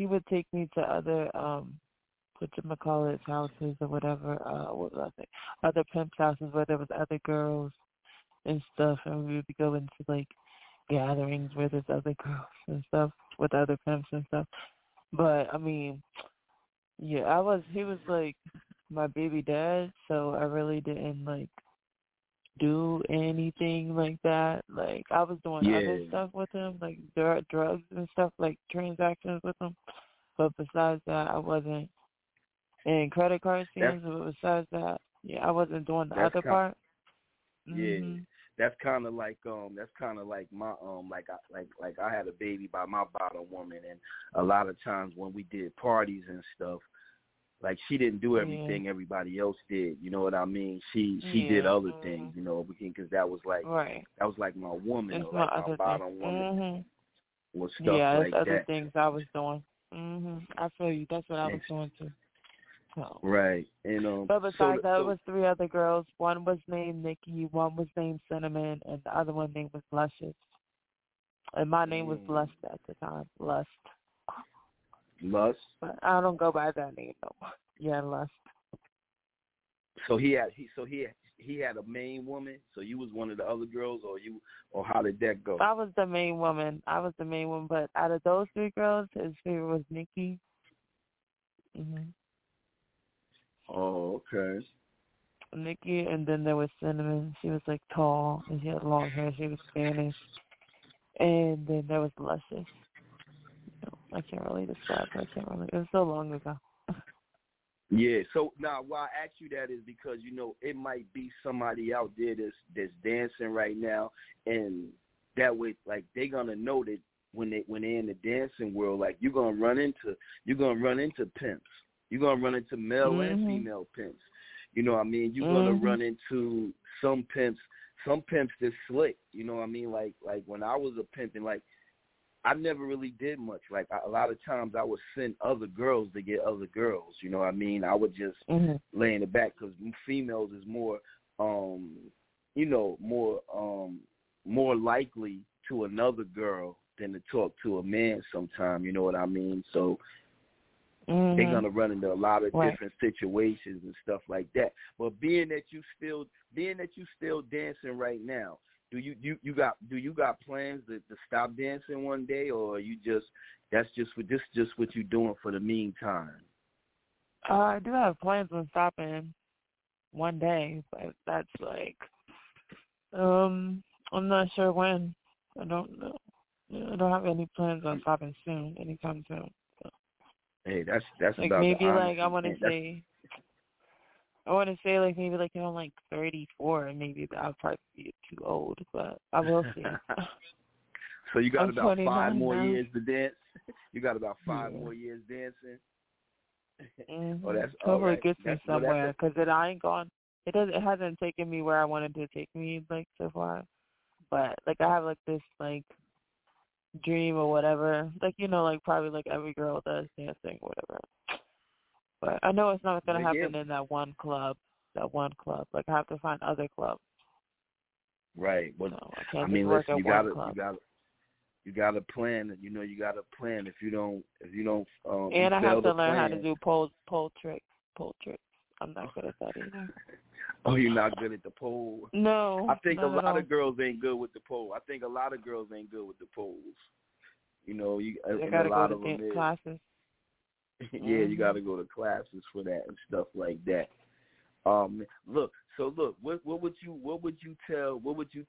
whatchamacallit houses or whatever. What was I say? Other pimps' houses where there was other girls and stuff, and we would go into gatherings where there's other girls and stuff with other pimps and stuff. But I mean, yeah, he was my baby dad, so I really didn't do anything like that. I was doing other stuff with him, drugs and stuff, transactions with him. But besides that, I wasn't in credit card scenes. But besides that, I wasn't doing the other part. Yeah. Mm-hmm. That's kind of like my I had a baby by my bottom woman, and a lot of times when we did parties and stuff, she didn't do everything everybody else did. You know what I mean? She did other things, because that was my woman, it's or my bottom woman, or stuff like that. Other things I was doing. I feel you. That's what I was doing too. So. Right, and but besides that, it was 3 other girls. One was named Nikki, one was named Cinnamon, and the other one name was Luscious. And my name was Lust at the time. Lust. But I don't go by that name no more. Yeah, Lust. So he had a main woman. So you was one of the other girls, or how did that go? I was the main woman. But out of those 3 girls, his favorite was Nikki. Mhm. Oh, okay. Nikki, and then there was Cinnamon. She was tall, and she had long hair. She was Spanish. And then there was Luscious. I can't really describe her. It was so long ago. Yeah. So now, why I ask you that is because it might be somebody out there that's dancing right now, and that way, they're gonna know that when they're in the dancing world, you're gonna run into pimps. You're gonna run into male and female pimps. You know what I mean? You're gonna run into some pimps that's slick. You know what I mean? Like when I was a pimp, and I never really did much. A lot of times I would send other girls to get other girls. You know what I mean? I would just lay in the back, because females is more, more likely to another girl than to talk to a man sometime. You know what I mean? So they're gonna run into a lot of different situations and stuff like that. But being that you still dancing right now, do you got plans to stop dancing one day, or that's just what you're doing for the meantime? I do have plans on stopping one day, but that's I'm not sure when. I don't know. I don't have any plans on stopping soon, anytime soon. So. Hey, that's about maybe I want to say. I want to say maybe I'm 34, and maybe I'll probably be too old, but I will see. So you got about 5 more now. years to dance. You got about 5 more years dancing. Hopefully it gets me somewhere, because I ain't gone. It hasn't taken me where I wanted to take me so far, but I have this dream or whatever, probably every girl does, dancing or whatever. But I know it's not going to happen in that one club. I have to find other clubs. Right. Well, I mean, listen, you got to plan. You got to plan. If you don't. And I have to learn how to do pole tricks. I'm not good at that either. Oh, you're not good at the pole? No. I think a lot of girls ain't good with the pole. I think a lot of girls ain't good with the poles. They got to go to dance classes. Yeah, you got to go to classes for that and stuff like that. Look, what would you tell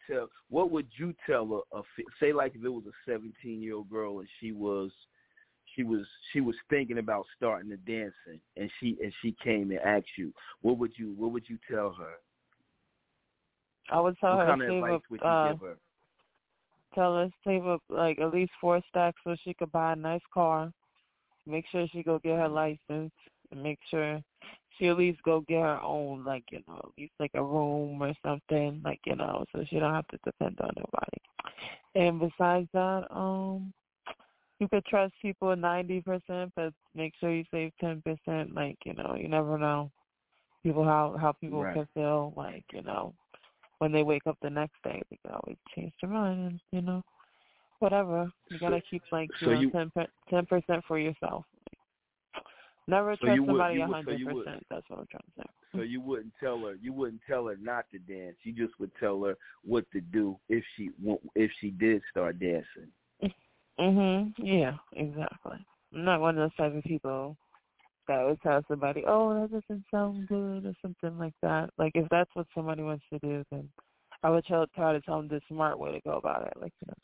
say if it was a 17-year-old girl and she was thinking about starting to dancing, and she came and asked you, what would you tell her? I would tell her what kind to of save advice up. Would you give her? Tell her to save up at least 4 stacks so she could buy a nice car. Make sure she go get her license. and make sure she at least go get her own, like, you know, at least like a room or something, like, you know, so she don't have to depend on nobody. And besides that, you could trust people 90%, but make sure you save 10%. Like, you know, you never know people how people can feel, like, you know, when they wake up the next day. They can always change their mind, and, you know, whatever. You got to keep, like, 10% for yourself. Never trust somebody 100%. That's what I'm trying to say. So you wouldn't tell her not to dance. You just would tell her what to do if she did start dancing. Yeah, exactly. I'm not one of those type of people that would tell somebody, "Oh, that doesn't sound good" or something like that. Like, if that's what somebody wants to do, then I would try to tell them the smart way to go about it. Like, you know.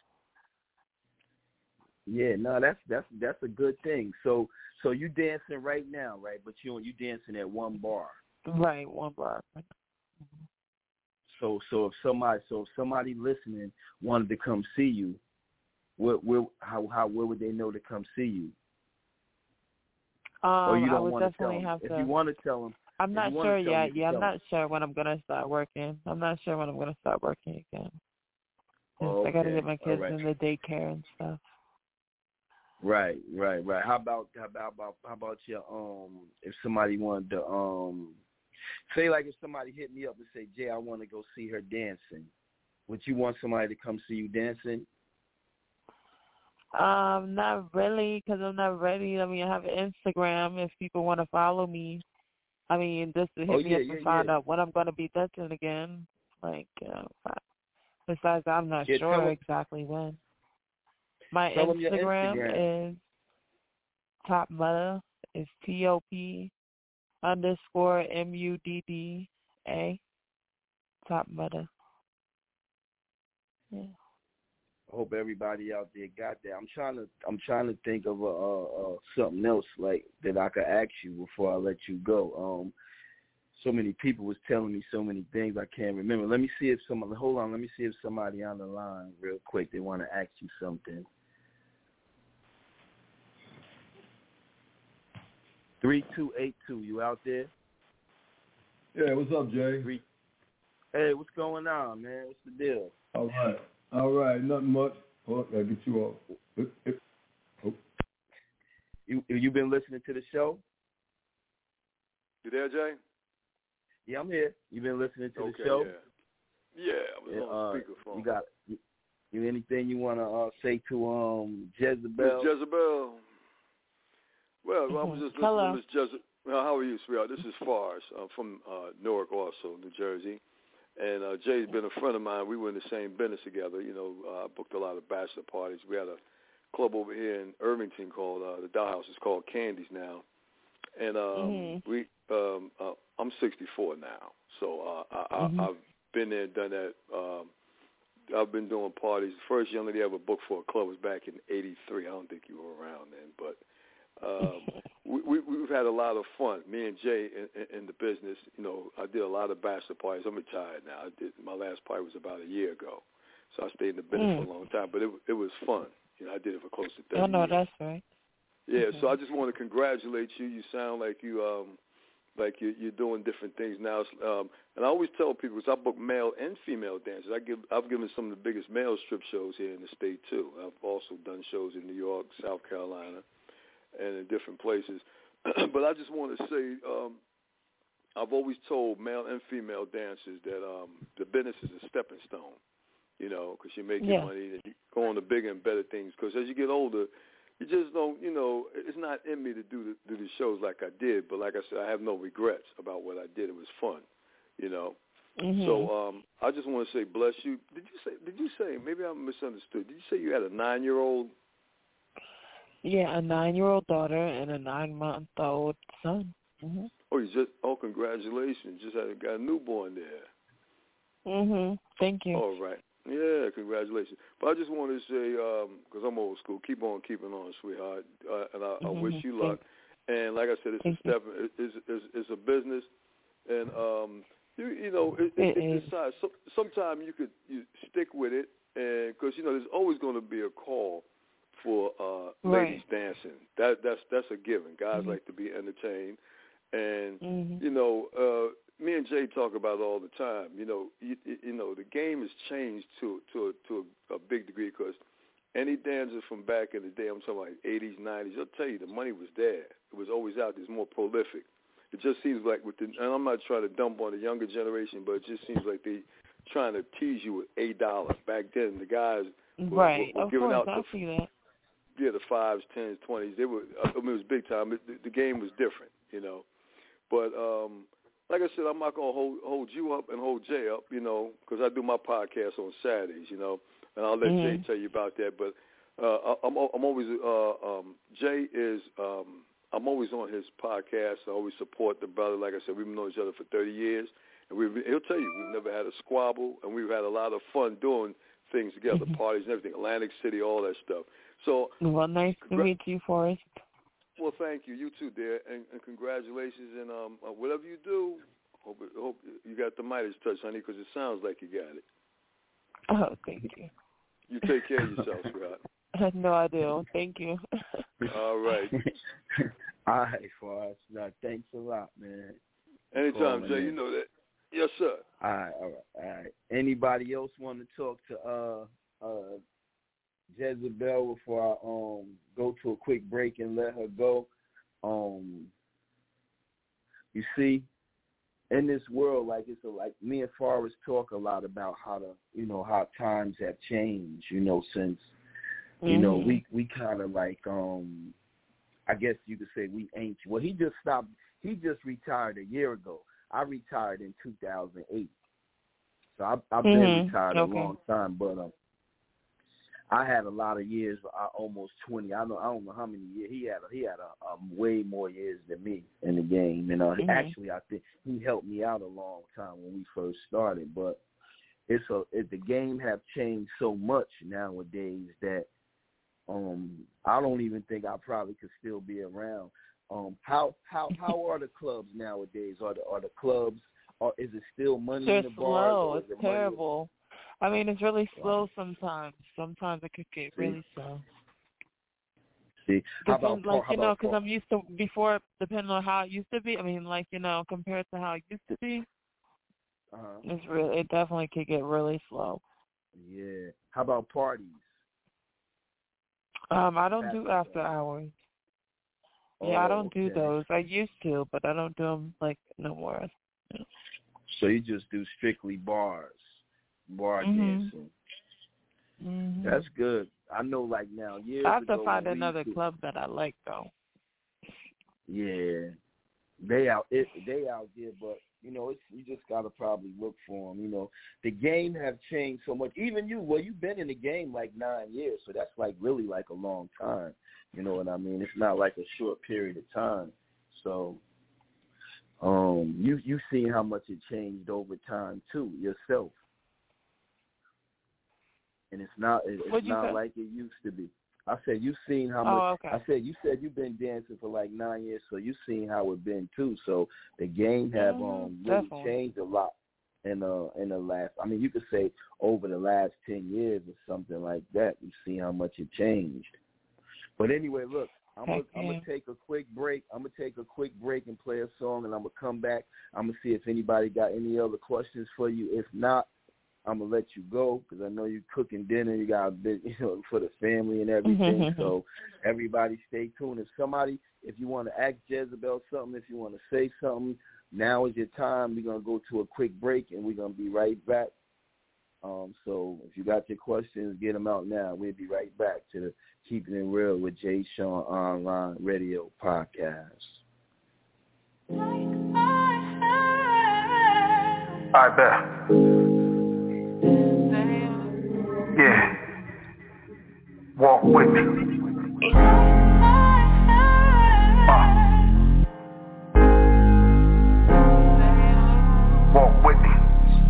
Yeah, no, that's a good thing. So you dancing right now, right? But you dancing at one bar. Right, one bar. So if somebody listening wanted to come see you, where would they know to come see you? Or you don't want to tell them? If you want to tell them, I'm not sure yet. Yeah, I'm not sure when I'm gonna start working. I'm not sure when I'm gonna start working again. I gotta get my kids in the daycare and stuff. Right. How about your if somebody wanted to say, like, if somebody hit me up and say, Jay, I want to go see her dancing, would you want somebody to come see you dancing? Not really, because I'm not ready. I mean, I have an Instagram if people want to follow me. I mean, just to hit me up and find out when I'm going to be dancing again. Like, besides, I'm not sure exactly when. My Instagram is Top Mudda. It's TOP_MUDDA. Top Mudda. Yeah. I hope everybody out there got that. I'm trying to think of something else like that I could ask you before I let you go. So many people was telling me so many things I can't remember. Let me see if somebody on the line real quick. They want to ask you something. 3282, you out there? Yeah, what's up, Jay? Hey, what's going on, man? What's the deal? All right, nothing much. Oh, I gotta get you off. You been listening to the show? You there, Jay? Yeah, I'm here. You been listening to the show? Yeah, I was on speakerphone. You got anything you want to say to Jezebel? Miss Jezebel. Well, I was just listening to Miss Jezebel. How are you, sweetheart? This is Fars. I'm from Newark, also, New Jersey. And Jay's been a friend of mine. We were in the same business together. You know, I booked a lot of bachelor parties. We had a club over here in Irvington called the Dollhouse. It's called Candy's now. And I'm 64 now, so I've been there, done that. I've been doing parties. The first young lady I ever booked for a club was back in '83. I don't think you were around then, but we've had a lot of fun. Me and Jay in the business. You know, I did a lot of bachelor parties. I'm retired now. My last party was about a year ago, so I stayed in the business for a long time. But it was fun. You know, I did it for close to 30 years. Oh no, that's right. Yeah, so I just want to congratulate you. You sound like you're doing different things now. And I always tell people, because I book male and female dancers. I've given some of the biggest male strip shows here in the state too. I've also done shows in New York, South Carolina, and in different places. But I just want to say, I've always told male and female dancers that the business is a stepping stone. You know, because you make your money and you go on to bigger and better things. Because as you get older, you just don't, you know, it's not in me to do the shows like I did, but like I said, I have no regrets about what I did. It was fun, you know. So I just want to say bless you. Did you say, maybe I misunderstood, did you say you had a 9-year-old? Yeah, a 9-year-old daughter and a 9-month-old son. Oh, congratulations. Just got a newborn there. Thank you. All right. Yeah, congratulations. But I just wanted to say, because I'm old school, keep on keeping on, sweetheart, and I wish you luck. And like I said, it's a step. It's a business, and you know, it's size. Sometimes you stick with it, and because you know, there's always going to be a call for ladies dancing. That's a given. Guys like to be entertained, And me and Jay talk about it all the time. The game has changed to a big degree because any dancer from back in the day, I'm talking like 80s, 90s, I'll tell you the money was there. It was always out there. It's more prolific. It just seems like and I'm not trying to dump on the younger generation, but it just seems like they trying to tease you with $8. Back then, the guys were giving out the 5s, 10s, 20s. They were. It was big time. The game was different, But like I said, I'm not gonna hold you up and hold Jay up, because I do my podcast on Saturdays, and I'll let Jay tell you about that. But I'm always Jay is. I'm always on his podcast. I always support the brother. Like I said, we've known each other for 30 years. And he'll tell you, we've never had a squabble, and we've had a lot of fun doing things together, parties and everything, Atlantic City, all that stuff. So, well, nice to meet you, Forrest. Well, thank you. You too, dear, and congratulations. And whatever you do, hope you got the Midas touch, honey, because it sounds like you got it. Oh, thank you. You take care of yourself, sweetheart. No, I do. Thank you. All right. All right, Forrest. Thanks a lot, man. Anytime, Jay. You know that. Yes, sir. All right. Anybody else want to talk to Jezebel before I go to a quick break and let her go? You see, in this world, like me and Forrest talk a lot about how how times have changed. Since we kind of like I guess you could say we ancient. Well, he just retired a year ago. I retired in 2008, so I've been retired a long time. But I had a lot of years, almost 20. I don't know how many years he had. He had way more years than me in the game. Actually, I think he helped me out a long time when we first started. But the game have changed so much nowadays that I don't even think I probably could still be around. How are the clubs nowadays? Are the clubs? Is it still money in the bars? It's terrible. I mean, it's really slow sometimes. Sometimes it could get really slow. See, because I'm used to before, depending on how it used to be. I mean, compared to how it used to be, it definitely could get really slow. Yeah. How about parties? I don't do after hours. Yeah, I don't do those. I used to, but I don't do them no more. So you just do strictly bar dancing. Mm-hmm. That's good. I know, now, years ago. I have to find another club that I like, though. Yeah, they out there, but you just gotta probably look for them. The game have changed so much. Even you've been in the game 9 years, so that's really a long time. You know what I mean? It's not a short period of time. So, you've seen how much it changed over time too yourself, and it's not like it used to be. I said you've seen how much. Okay. I said you said you've been dancing for 9 years, so you've seen how it's been too. So the game have really changed a lot in the last. I mean, you could say over the last 10 years or something like that. You've seen how much it changed. But anyway, look, I'm gonna take a quick break. I'm gonna take a quick break and play a song, and I'm gonna come back. I'm gonna see if anybody got any other questions for you. If not, I'm gonna let you go because I know you're cooking dinner. You got a bit, for the family and everything. So everybody, stay tuned. If you want to ask Jezebel something, if you want to say something, now is your time. We're gonna go to a quick break, and we're gonna be right back. So if you got your questions, get them out now. We'll be right back to the Keeping It Real with Jay Sean Online Radio Podcast. I bet. Yeah. Walk with me. Walk with me.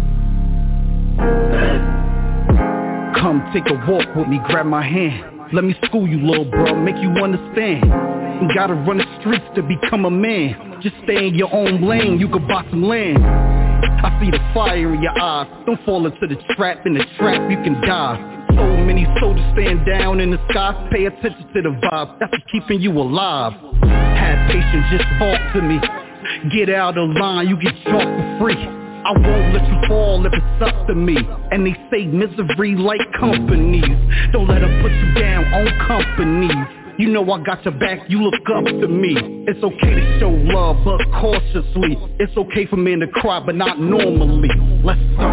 Come take a walk with me, grab my hand. Let me school you, little bro, make you understand. You gotta run the streets to become a man. Just stay in your own lane, you could buy some land. I see the fire in your eyes. Don't fall into the trap, in the trap you can die. So many soldiers stand down in the sky. Pay attention to the vibe, that's what's keeping you alive. Have patience, just talk to me. Get out of line, you get chalked for free. I won't let you fall if it's up to me. And they say misery like companies. Don't let them put you down on companies. You know I got your back, you look up to me. It's okay to show love, but cautiously. It's okay for men to cry, but not normally. Let's go.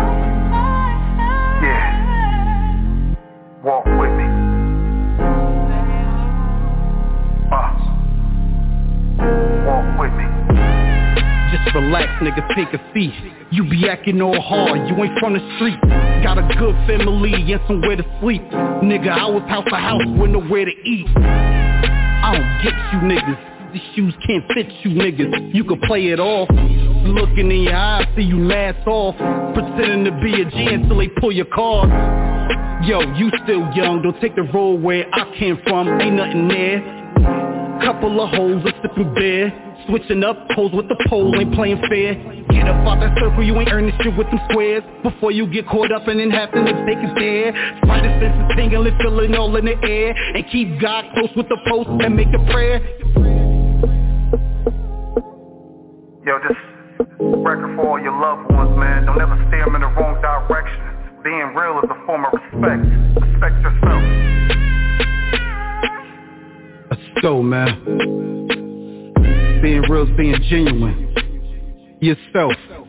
Yeah. Walk with me. Walk with me. Just relax, nigga, take a seat. You be acting all hard, you ain't from the street. Got a good family and somewhere to sleep. Nigga, I was house to house with nowhere to eat. I don't get you niggas, these shoes can't fit you niggas. You can play it off, looking in your eyes, see you mask off. Pretending to be a G until they pull your card. Yo, you still young, don't take the road where I came from, ain't nothing there. Couple of hoes are sipping beer. Switching up, hoes with the pole, ain't playing fair. Get up out that circle, you ain't earning shit with them squares. Before you get caught up and then have to take it there. Spider senses tingling, feeling all in the air. And keep God close with the post and make a prayer. Yo, this record for all your loved ones, man. Don't ever steer them in the wrong direction. Being real is a form of respect. Respect yourself. Let's go, man. Being real is being genuine. Yourself.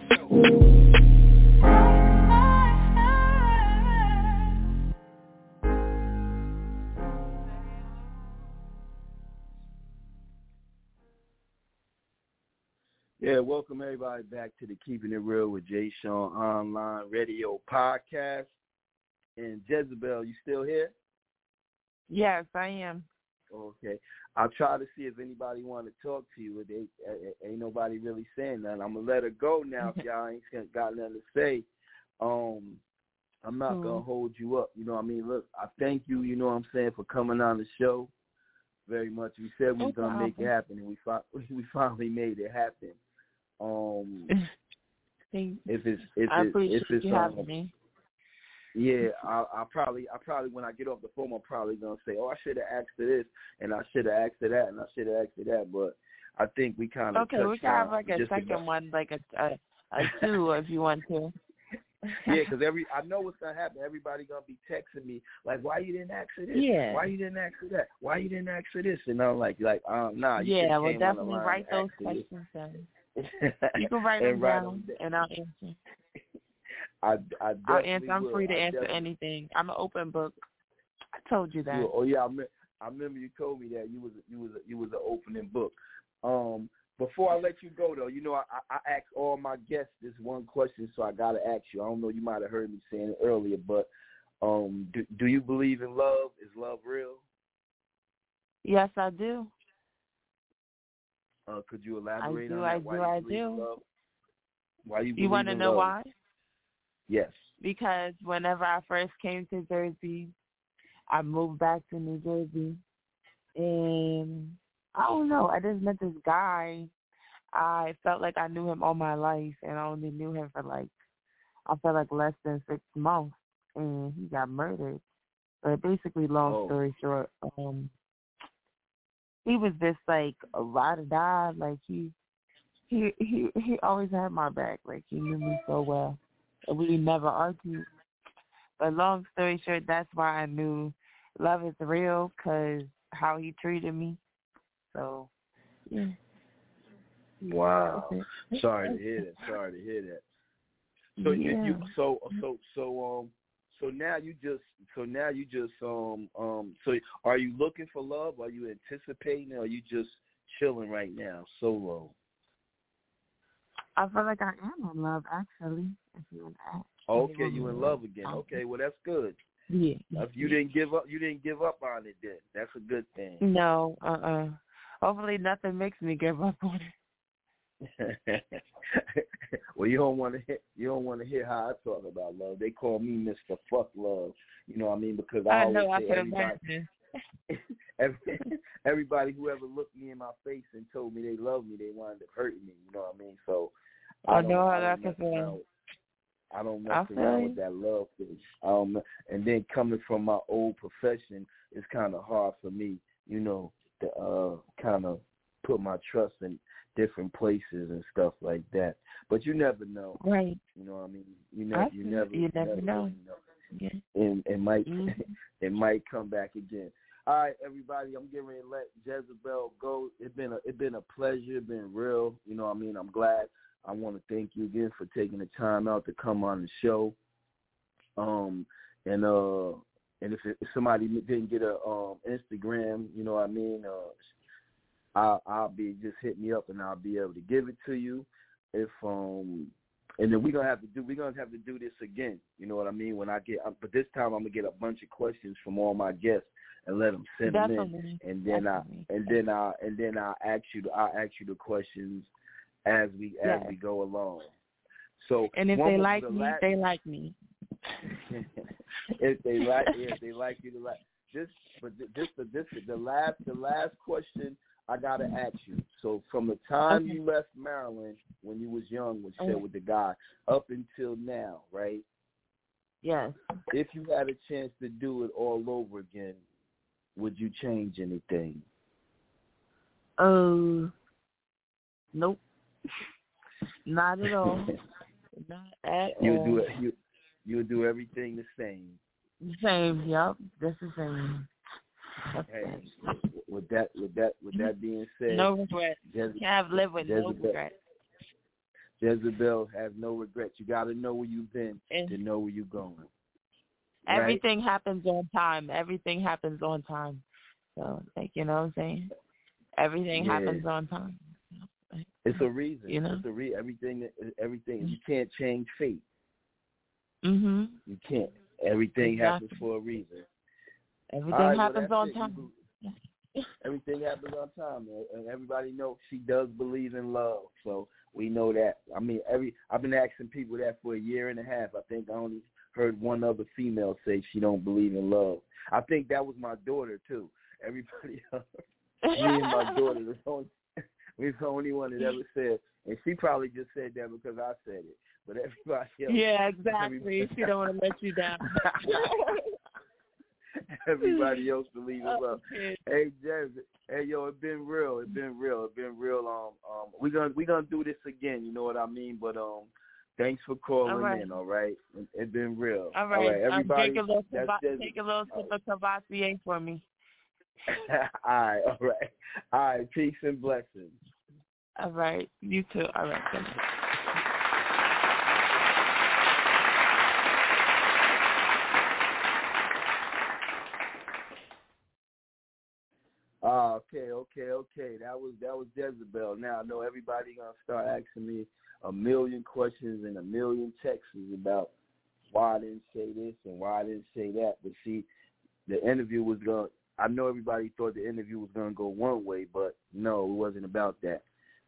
Yeah, welcome everybody back to the Keeping It Real with Jay Sean Online Radio Podcast. And Jezebel, you still here? Yes, I am. Okay. I'll try to see if anybody want to talk to you. Ain't nobody really saying nothing. I'm going to let her go now if y'all ain't got nothing to say. I'm not going to hold you up. You know what I mean? Look, I thank you, you know what I'm saying, for coming on the show very much. We said we were going to make it happen, and we finally made it happen. I appreciate you having me. Yeah, I probably when I get off the phone, I'm probably gonna say, "Oh, I should have asked her this, and I should have asked her that, and I should have asked her that." But I think we kind of we can have like a second one, like a two, if you want to. Yeah, because I know what's gonna happen. Everybody gonna be texting me like, "Why you didn't ask her this? Yeah. Why you didn't ask her that? Why you didn't ask her this?" And I'm like, nah. Yeah, well, definitely write those questions down. You can write them down, and I'll answer. I'll answer. I'm free to answer anything. I'm an open book. I told you that. Oh yeah, I remember you told me that you was an opening book. Before I let you go though, you know I ask all my guests this one question, so I gotta ask you. I don't know, you might have heard me saying it earlier, but do you believe in love? Is love real? Yes, I do. Could you elaborate on that? I do. Why you believe You want to know love? why? Yes. Because whenever I first came to Jersey, I moved back to New Jersey, and I don't know, I just met this guy. I felt like I knew him all my life, and I only knew him for less than 6 months, and he got murdered. But basically, long story short, he was just like a ride or die. Like he always had my back. Like he knew me so well. And we never argued. But long story short, that's why I knew love is real, because how he treated me. So, yeah. Wow. Sorry to hear that. So yeah. So now you just so are you looking for love? Are you anticipating, or are you just chilling right now, solo? I feel like I am in love, actually. If you want to ask. Okay, you in love again. Okay, well that's good. Yeah. If you didn't give up on it, then that's a good thing. No, Hopefully nothing makes me give up on it. Well, you don't want to hear how I talk about love. They call me Mr. Fuck Love. You know what I mean? Because I know I say can imagine. Everybody who ever looked me in my face and told me they love me, they wound up hurting me. You know what I mean? So I know how that can feel. I don't mess around with that love thing. And then coming from my old profession, it's kind of hard for me, you know, to kind of put my trust in different places and stuff like that. But you never know. Right. You know what I mean? You never know. Yeah. And it might it might come back again. All right, everybody, I'm getting ready to let Jezebel go. It's been a pleasure. It's been real. You know what I mean? I'm glad. I want to thank you again for taking the time out to come on the show. And if somebody didn't get a Instagram, you know what I mean, I'll be, just hit me up and I'll be able to give it to you. If and then we're gonna have to do this again. You know what I mean? When I get, but this time I'm gonna get a bunch of questions from all my guests and let them send them in, and then I'll ask you the questions as we go along. So and if they like me, they like me. If they like you, they like this. But the last question I gotta ask you. So from the time you left Maryland when you was young, with the guy, up until now, right? Yes. If you had a chance to do it all over again, would you change anything? Nope. Not at all. Not at all. You'll do everything the same. The same, yep. That's the same. Hey, with that being said, no regret. Have lived with no regret. Jezebel, have no regrets. You got to know where you've been to know where you're going. Right? Everything happens on time. Everything happens on time. So, you know what I'm saying? Everything happens on time. It's a reason. You know? It's everything. You can't change fate. Mhm. You can't. Everything happens for a reason. Everything happens on time. Everything happens on time, and everybody knows she does believe in love. So we know that. I mean, I've been asking people that for a year and a half. I think I only heard one other female say she don't believe in love. I think that was my daughter too. Everybody else, me and my daughter, we're the only one that ever said, and she probably just said that because I said it. But everybody else, yeah, exactly. She don't want to let you down. Everybody else believes in love. Hey, Jez, hey, yo, it's been real. We're gonna do this again. You know what I mean? But thanks for calling in. All right, it's been real. All right, everybody, take a little sip of Cavassier for me. All right. Peace and blessings. All right, you too. All right, thank you. Okay. That was Jezebel. Now I know everybody gonna start asking me a million questions and a million texts about why I didn't say this and why I didn't say that. But see, the interview was going. I know everybody thought the interview was gonna go one way, but no, it wasn't about that.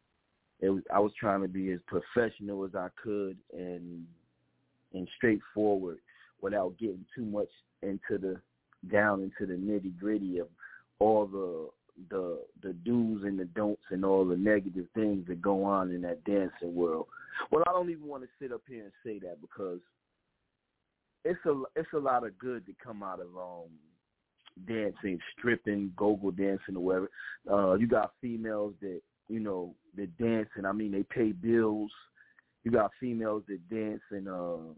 I was trying to be as professional as I could and straightforward without getting too much into the nitty gritty of all the do's and the don'ts and all the negative things that go on in that dancing world. Well, I don't even want to sit up here and say that because it's a lot of good to come out of dancing, stripping, go-go dancing or whatever. You got females that, you know, that dance and, I mean, they pay bills. You got females that dance and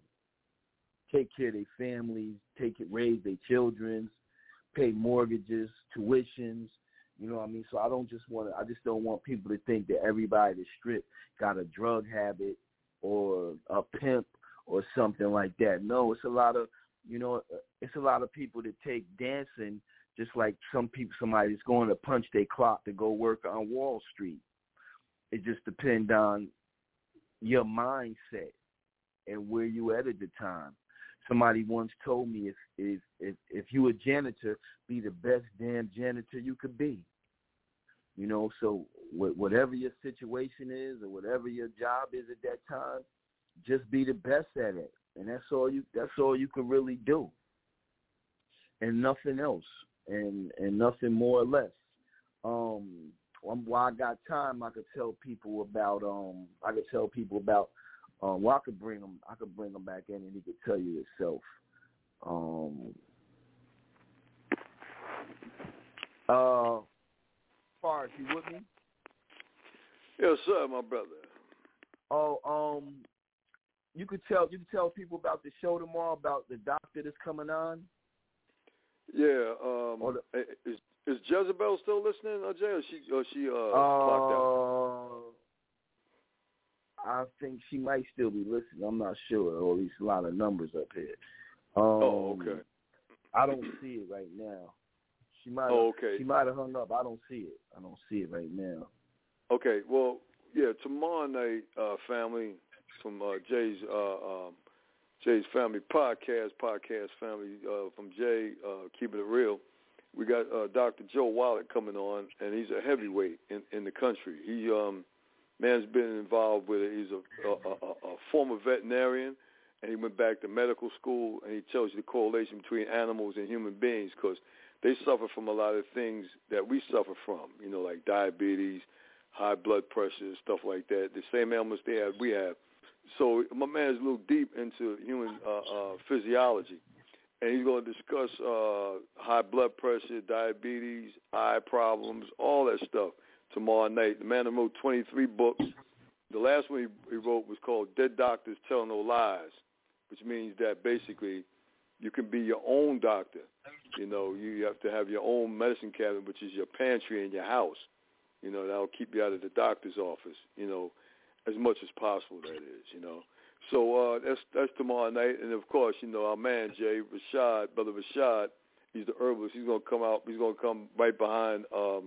take care of their families, raise their children, pay mortgages, tuitions, you know what I mean? So I just don't want people to think that everybody that strip got a drug habit or a pimp or something like that. No, it's a lot of people that take dancing just like somebody that's going to punch their clock to go work on Wall Street. It just depends on your mindset and where you at the time. Somebody once told me if you a janitor, be the best damn janitor you could be. You know, so whatever your situation is or whatever your job is at that time, just be the best at it, and that's all you can really do, and nothing else, and nothing more or less. While I got time, I could tell people about. Well, I could bring him back in, and he could tell you himself. Forrest, you with me? Yes, sir, my brother. Oh, you could tell people about the show tomorrow, about the doctor that's coming on. Yeah. Is Jezebel still listening, Jay? Or she clocked out? I think she might still be listening. I'm not sure. Or at least a lot of numbers up here. Okay. I don't see it right now. She might. Okay. She might have hung up. I don't see it. I don't see it right now. Okay. Well, yeah. Tomorrow night, family, from Jay's family podcast family from Jay, Keeping It Real. We got Dr. Joe Wallach coming on, and he's a heavyweight in the country. He man's been involved with it. He's a former veterinarian, and he went back to medical school, and he tells you the correlation between animals and human beings, because they suffer from a lot of things that we suffer from, like diabetes, high blood pressure, stuff like that. The same ailments they have, we have. So my man is a little deep into human physiology, and he's going to discuss high blood pressure, diabetes, eye problems, all that stuff tomorrow night. The man wrote 23 books. The last one he wrote was called Dead Doctors Tell No Lies, which means that basically you can be your own doctor. You have to have your own medicine cabinet, which is your pantry in your house. That'll keep you out of the doctor's office, as much as possible, that is, So that's tomorrow night. And, of course, our man, Jay, Brother Rashad, he's the herbalist. He's going to come out. He's going to come right behind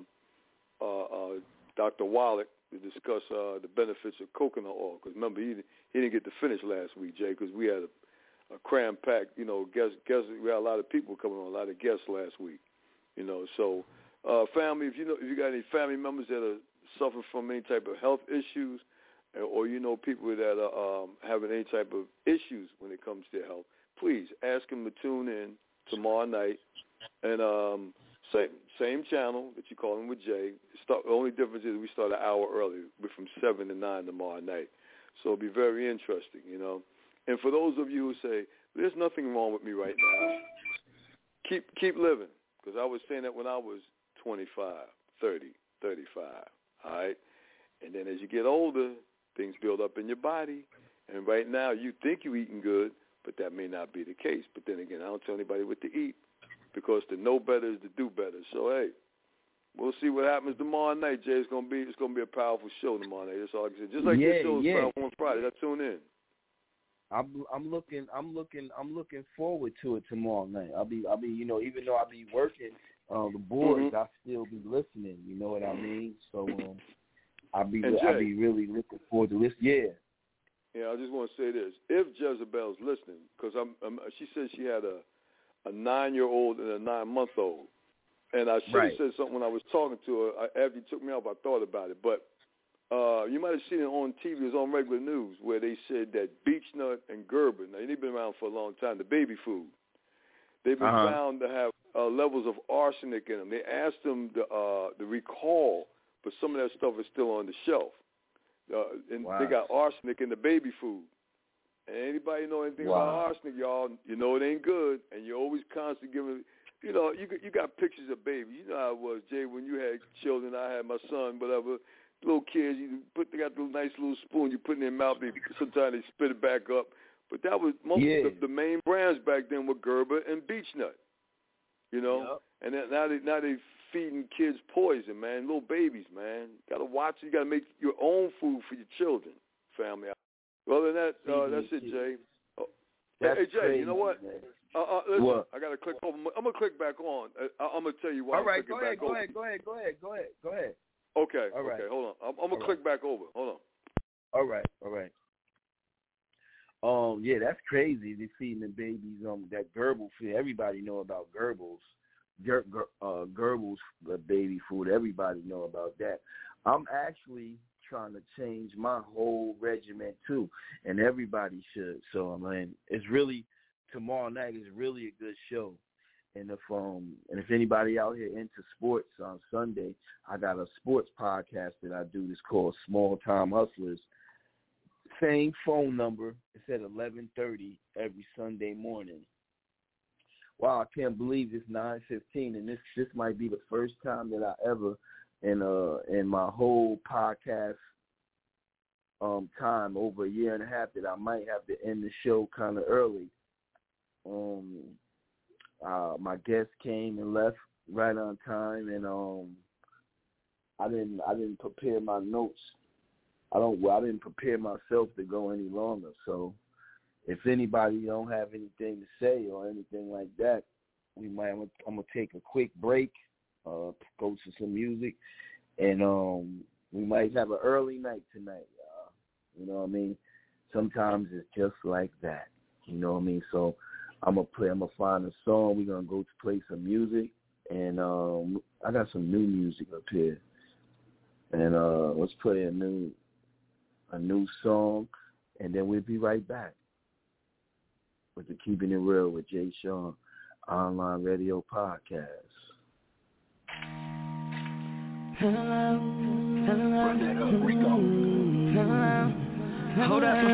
Dr. Wallach to discuss the benefits of coconut oil. Because, remember, he didn't get to finish last week, Jay, because we had a cram-packed, guests. We had a lot of people coming on, a lot of guests last week, So, family, if you got any family members that are suffering from any type of health issues, or people that are having any type of issues when it comes to their health, please ask them to tune in tomorrow night. And same channel that you call in with Jay. The only difference is we start an hour early. We're from 7 to 9 tomorrow night. So it'll be very interesting, And for those of you who say, there's nothing wrong with me right now, keep living. Because I was saying that when I was 25, 30, 35, all right? And then as you get older, things build up in your body. And right now you think you're eating good, but that may not be the case. But then again, I don't tell anybody what to eat, because to know better is to do better. So, hey, we'll see what happens tomorrow night, Jay. It's gonna be a powerful show tomorrow night. That's all I can say. Just like this show is powerful on Friday. I tune in. I'm looking forward to it tomorrow night. I'll be even though I'll be working the boards, I'll still be listening. You know what I mean? So I'll be really looking forward to this. Yeah. Yeah, I just want to say this: if Jezebel's listening, because she said she had a 9-year-old and a 9-month-old, and I should have said something when I was talking to her. After you took me off, I thought about it, but you might have seen it on TV. It was on regular news where they said that beechnut and Gerber, now they've been around for a long time, the baby food, they've been found to have levels of arsenic in them. They asked them the recall, but some of that stuff is still on the shelf. They got arsenic in the baby food. And anybody know anything about arsenic, y'all, you know it ain't good. And you're always constantly giving, you got pictures of babies. You know how it was, Jay, when you had children. I had my son, whatever. Little kids, they got the nice little spoon you put in their mouth. Sometimes they spit it back up. But that was most of the main brands back then were Gerber and Beechnut. And then now they feeding kids poison, man. Little babies, man. Got to watch it. You got to make your own food for your children, family. Well, then that's it, Jay. Hey, Jay, crazy, you know what? Listen, what? I got to click over. I'm going to click back on. I'm going to tell you why. All right, go ahead. Okay, hold on. I'm going to click back over. Hold on. All right. Yeah, that's crazy. They're feeding the babies that Gerbil food. Everybody know about Gerbil's. Gerbil's baby food. Everybody know about that. I'm actually trying to change my whole regimen too, and everybody should. So it's really tomorrow night is really a good show. And if anybody out here into sports on Sunday, I got a sports podcast that I do. It's called Small Time Hustlers. Same phone number. It's at 11:30 every Sunday morning. Wow, I can't believe it's 9:15, and this might be the first time that I ever in my whole podcast time, over a year and a half, that I might have to end the show kind of early. My guest came and left right on time, and I didn't prepare my notes. I didn't prepare myself to go any longer. So if anybody don't have anything to say or anything like that, I'm gonna take a quick break, go to some music, and we might have an early night tonight. You know what I mean? Sometimes it's just like that. You know what I mean? So I'm gonna find a song. We're gonna go to play some music, and I got some new music up here, and let's play a new song, and then we'll be right back with the Keeping It Real with Jay Sean Online Radio Podcast. Hold up.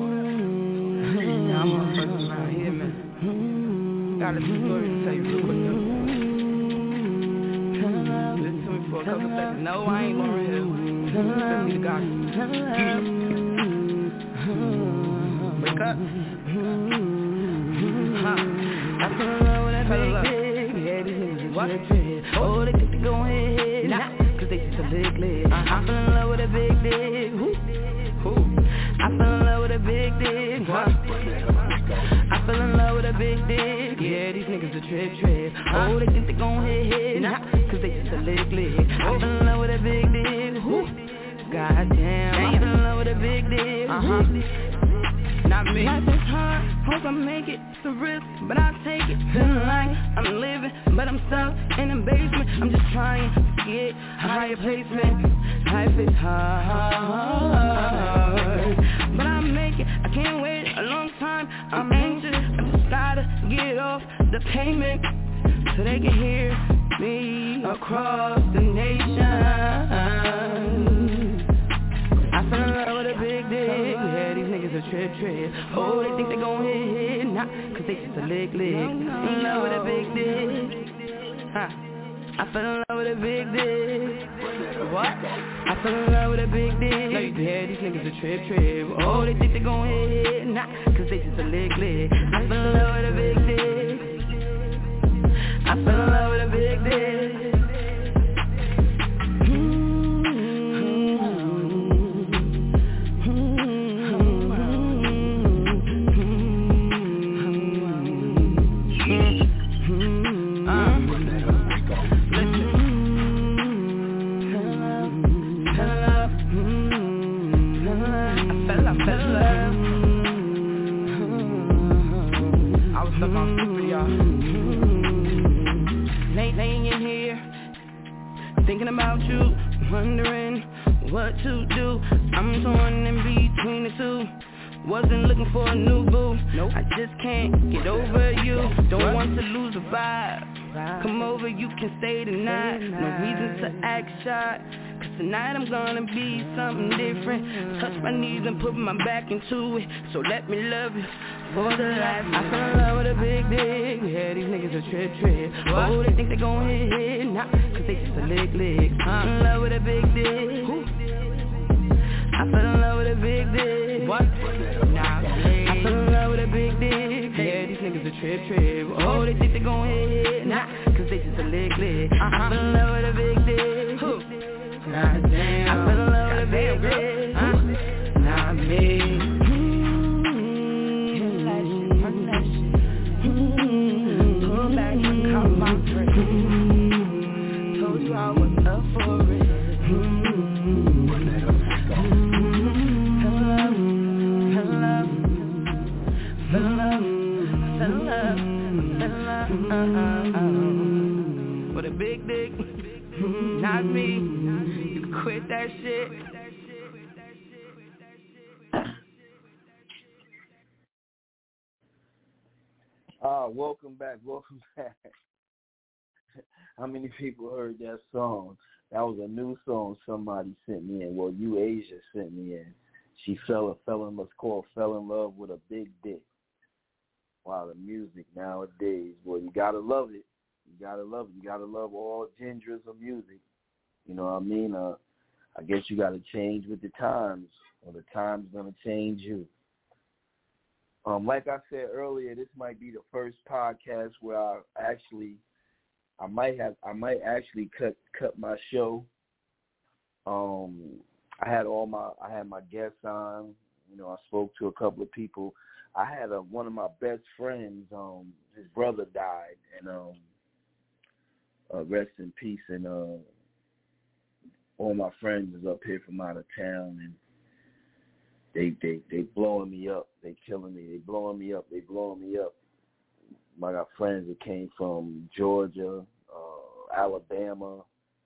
I'm motherfuckers around here, man. Got a story to tell you real quick, though. Listen to me for a couple seconds. No, I ain't Lauryn Hill. Listen to the gospel. Wake up. I fell in love with that big dick. Yeah, these niggas is what? Oh, they think they gon' hit. Nah, cause they just a lick lit. I fell in love with a big dick. Who? I fell in love with a big dick. What? I fell in love with a big dick. Yeah, these niggas a trip. Oh, they think they gon' hit. Nah, cause they just a lick lit. I fell in love with a big dick. Who? Goddamn, I fell in love with a big dick. Not me. Life is hard, hope I make it. It's a risk, but I'll take it. Feeling like I'm living, but I'm stuck in the basement. I'm just trying to get a higher placement. Life is hard, but I'll make it. I can't wait a long time. I'm anxious, I just gotta get off the pavement so they can hear me across the nation. I fell in love with a big dick. Yeah, these niggas a trip. Oh, they think they gon' hit. Nah, cause they just a lick. In love with a big dick. I fell in love with a big dick. What? I fell in love with a big dick. Yeah, these niggas a trip. Oh, they think they gon' hit. Nah, cause they just a lick. I fell in love with a big dick. I fell in love with a big dick. Laying in here, thinking about you, wondering what to do. I'm torn in between the two. Wasn't looking for a new boo. Nope. I just can't get over you. Don't want to lose the vibe. Come over, you can stay tonight. No reason to act shy. Cause tonight I'm gonna be something different. Touch my knees and put my back into it. So let me love you for the life. I fell in love with a big dick. Yeah, these niggas a trip. Oh, they think they gon' hit. Nah, cause they just a lick. I'm in love with a big dick. I fell in love with a big dick. What? Nah, I fell in love with a big dick. Yeah, these niggas a trip. Oh, they think they gon' hit. Nah, cause they just a lick. I fell in love with a big dick. Goddamn, I fell in love with a big dick. Not me. Pull back and call my friend. Told you I was up for it. With a big dick, not me. You can quit that shit. Welcome back. How many people heard that song? That was a new song somebody sent me in. Well, Asia sent me in. She fell in love with a big dick. Wow, the music nowadays, boy, you gotta love it. You gotta love all genres of music. You know what I mean? I guess you got to change with the times, or the times going to change you. Like I said earlier, this might be the first podcast where I might actually cut my show. I had my guests on. You know, I spoke to a couple of people. I had one of my best friends. His brother died, and rest in peace. And all my friends is up here from out of town, and they blowing me up. They killing me. They blowing me up. I got friends that came from Georgia, Alabama,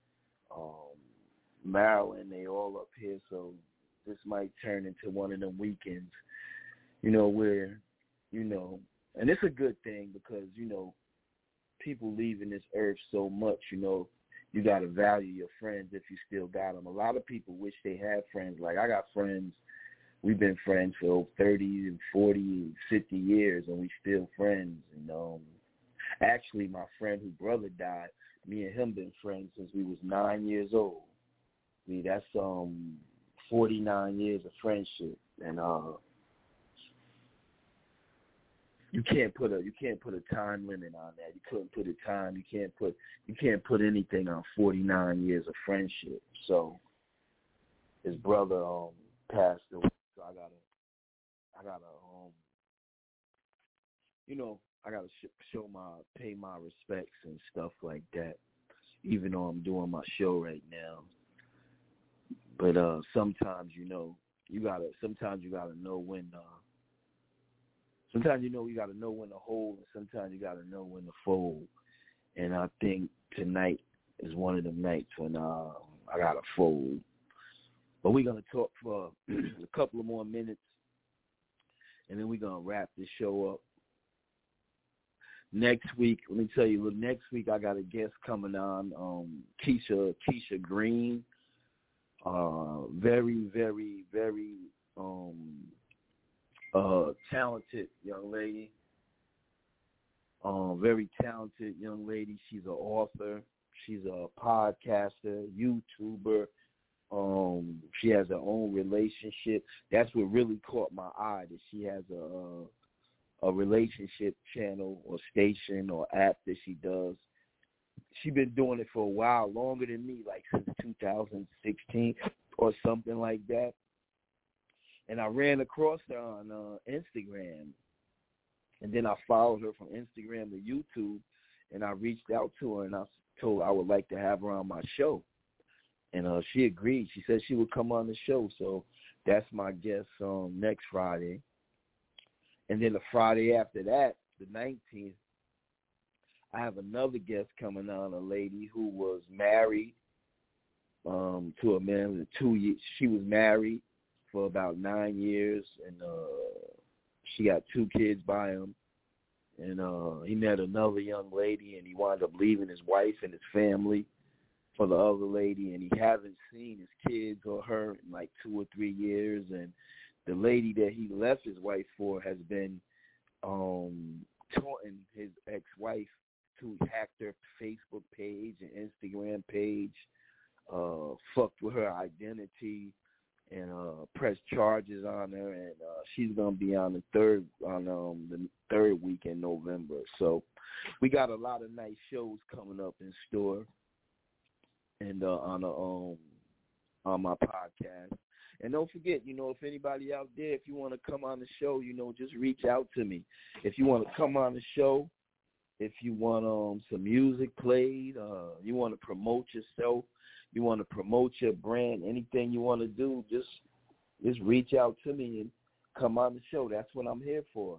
Maryland. They all up here, so this might turn into one of them weekends, where, and it's a good thing because, people leaving this earth so much, you got to value your friends if you still got them. A lot of people wish they had friends. Like, I got friends, we've been friends for 30 and 40 and 50 years, and we still friends. Actually, my friend whose brother died, me and him been friends since we was 9 years old. I mean, that's 49 years of friendship, and you can't put a time limit on that. You couldn't put a time. You can't put anything on 49 years of friendship. So his brother passed away, so I gotta pay my respects and stuff like that, even though I'm doing my show right now. But sometimes you gotta know when. Sometimes you gotta know when to hold, and sometimes you gotta know when to fold. And I think tonight is one of them nights when I gotta fold. But we're gonna talk for a couple of more minutes, and then we're gonna wrap this show up. Next week, let me tell you, next week I got a guest coming on, Keisha Green. Very, very, very talented young lady. Very talented young lady. She's an author. She's a podcaster, YouTuber. She has her own relationship. That's what really caught my eye, that she has a relationship channel or station or app that she does. She's been doing it for a while, longer than me, like since 2016 or something like that. And I ran across her on Instagram, and then I followed her from Instagram to YouTube, and I reached out to her, and I told her I would like to have her on my show. And she agreed. She said she would come on the show, so that's my guest next Friday. And then the Friday after that, the 19th, I have another guest coming on, a lady who was married to a man with 2 years. She was married for about 9 years, and she got 2 kids by him. And he met another young lady, and he wound up leaving his wife and his family for the other lady, and he hasn't seen his kids or her in like 2 or 3 years. And the lady that he left his wife for has been taunting his ex-wife to hack her Facebook page and Instagram page, fucked with her identity, and pressed charges on her. And she's gonna be on the third week in November. So we got a lot of nice shows coming up in store, and on my podcast. And don't forget, if anybody out there, if you want to come on the show, just reach out to me. If you want to come on the show, if you want some music played, you want to promote yourself, you want to promote your brand, anything you want to do, just reach out to me and come on the show. That's what I'm here for.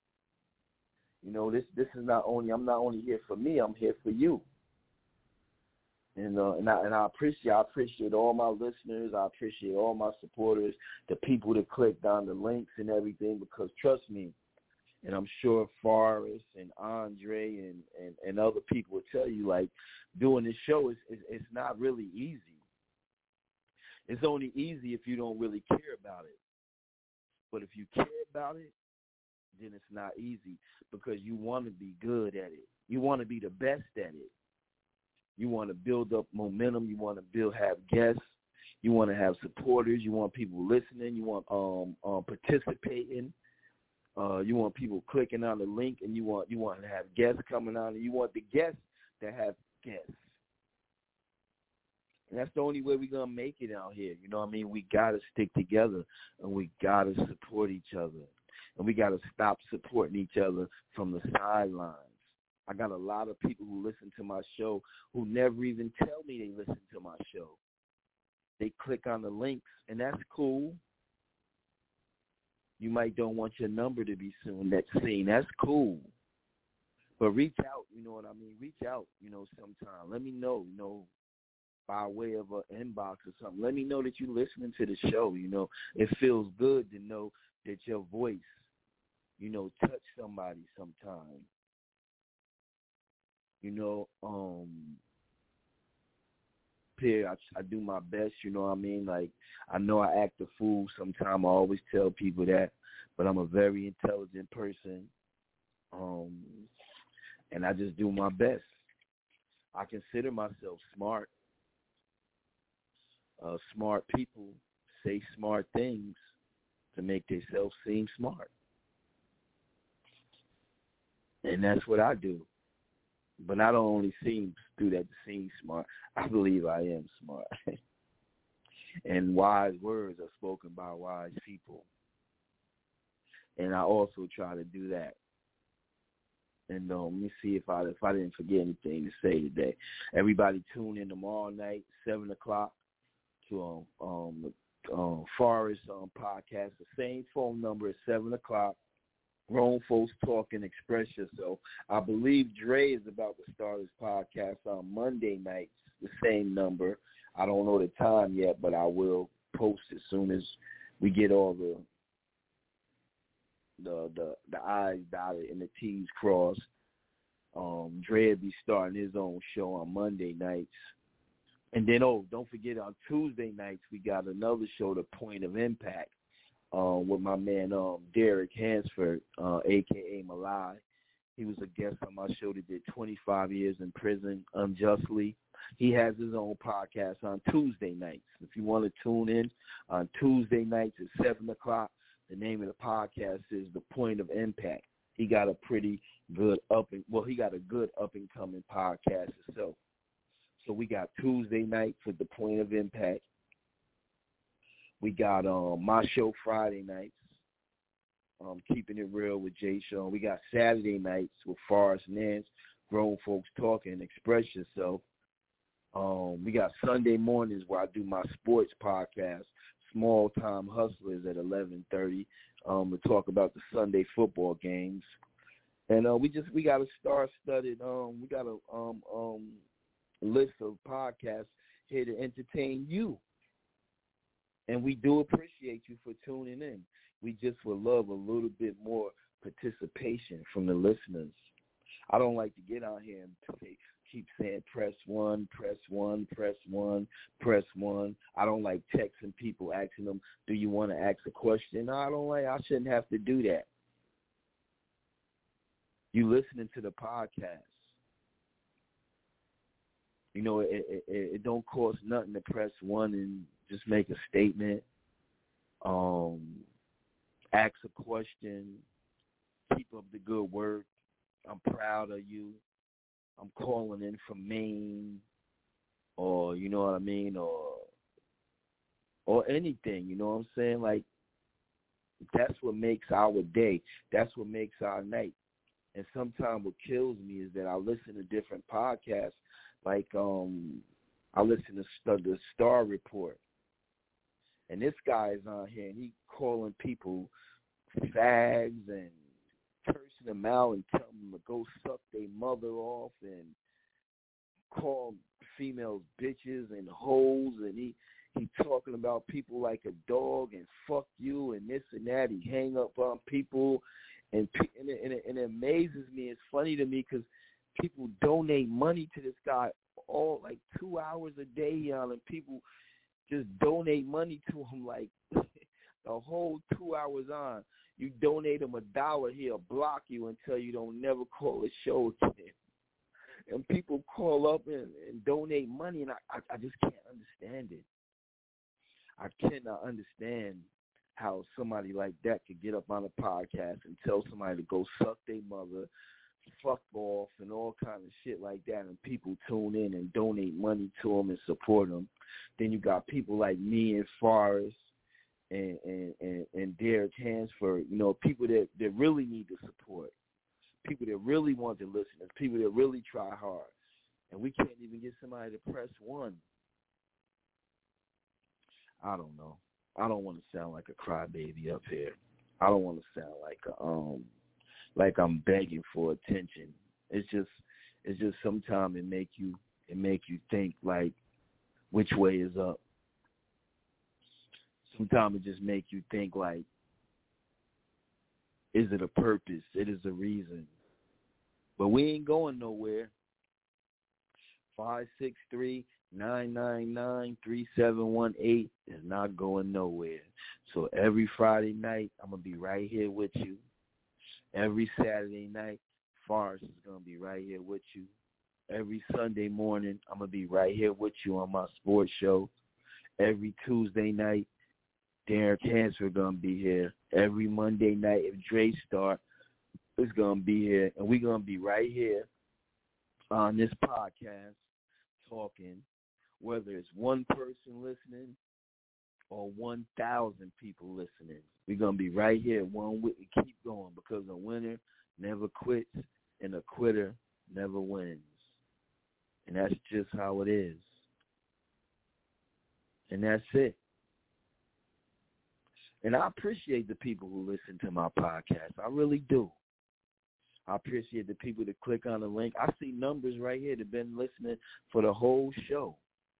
This is not only, I'm not only here for me, I'm here for you. And I appreciate all my listeners. I appreciate all my supporters, the people that clicked on the links and everything, because trust me, and I'm sure Forrest and Andre and other people will tell you, like, doing this show it's not really easy. It's only easy if you don't really care about it. But if you care about it, then it's not easy, because you want to be good at it. You want to be the best at it. You want to build up momentum. You want to have guests. You want to have supporters. You want people listening. You want participating. You want people clicking on the link, and you want to have guests coming on, and you want the guests to have guests. And that's the only way we're going to make it out here. You know what I mean? We got to stick together, and we got to support each other. And we got to stop supporting each other from the sidelines. I got a lot of people who listen to my show who never even tell me they listen to my show. They click on the links, and that's cool. You might don't want your number to be seen. That's cool. But reach out, you know what I mean? Reach out, sometime. Let me know, by way of an inbox or something. Let me know that you're listening to the show, It feels good to know that your voice, touch somebody sometime. Here, I do my best, you know what I mean? Like, I know I act a fool sometimes. I always tell people that, but I'm a very intelligent person, and I just do my best. I consider myself smart. Smart people say smart things to make themselves seem smart. And that's what I do. But I don't only do that to seem smart. I believe I am smart. And wise words are spoken by wise people. And I also try to do that. And let me see if I didn't forget anything to say today. Everybody tune in tomorrow night, 7 o'clock, to Forest podcast. The same phone number at 7 o'clock. Grown Folks Talking, Express Yourself. I believe Dre is about to start his podcast on Monday nights, the same number. I don't know the time yet, but I will post as soon as we get all the I's dotted and the T's crossed. Dre will be starting his own show on Monday nights. And then, don't forget, on Tuesday nights, we got another show, The Point of Impact. With my man Derek Hansford, a.k.a. Malai. He was a guest on my show that did 25 years in prison unjustly. He has his own podcast on Tuesday nights. If you want to tune in on Tuesday nights at 7 o'clock, the name of the podcast is The Point of Impact. He got a pretty good up-and-coming podcast itself. So we got Tuesday night for The Point of Impact. We got my show Friday nights, Keeping It Real with Jay Sean. We got Saturday nights with Forrest Nance, Grown Folks Talking, Express Yourself. We got Sunday mornings where I do my sports podcast, Small Time Hustlers, at 11:30 to talk about the Sunday football games. And we got a star-studded. We got a list of podcasts here to entertain you. And we do appreciate you for tuning in. We just would love a little bit more participation from the listeners. I don't like to get out here and keep saying press one, press one, press one, press one. I don't like texting people, asking them, do you want to ask a question? No, I shouldn't have to do that. You listening to the podcast. It don't cost nothing to press one and just make a statement, ask a question, keep up the good work. I'm proud of you. I'm calling in from Maine, or you know what I mean, or anything, you know what I'm saying? Like, that's what makes our day. That's what makes our night. And sometimes what kills me is that I listen to different podcasts, like I listen to the Star Report. And this guy is on here, and he calling people fags and cursing them out and telling them to go suck their mother off and call females bitches and hoes. And he talking about people like a dog and fuck you and this and that. He hang up on people, and it amazes me. It's funny to me because people donate money to this guy all like 2 hours a day, and people just donate money to him like the whole 2 hours on. You donate him $1, he'll block you and tell you don't never call a show again. And people call up and donate money, and I just can't understand it. I cannot understand how somebody like that could get up on a podcast and tell somebody to go suck their mother, fuck off, and all kind of shit like that, and people tune in and donate money to them and support them. Then you got people like me and Forrest and Derek Hansford, you know, people that really need the support, people that really want to listen, and people that really try hard. And we can't even get somebody to press one. I don't know. I don't want to sound like a crybaby up here. I don't want to sound like I'm begging for attention. It's just sometimes it make you think like which way is up. Sometimes it just make you think like, is it a purpose? It is a reason. But we ain't going nowhere. 563-999-3718 is not going nowhere. So every Friday night, I'm going to be right here with you. Every Saturday night, Forrest is going to be right here with you. Every Sunday morning, I'm going to be right here with you on my sports show. Every Tuesday night, Derek Hansford going to be here. Every Monday night, if Dre start, is going to be here. And we're going to be right here on this podcast talking, whether it's one person listening or 1,000 people listening. We're going to be right here, one with and keep going, because a winner never quits and a quitter never wins. And that's just how it is. And that's it. And I appreciate the people who listen to my podcast. I really do. I appreciate the people that click on the link. I see numbers right here that have been listening for the whole show.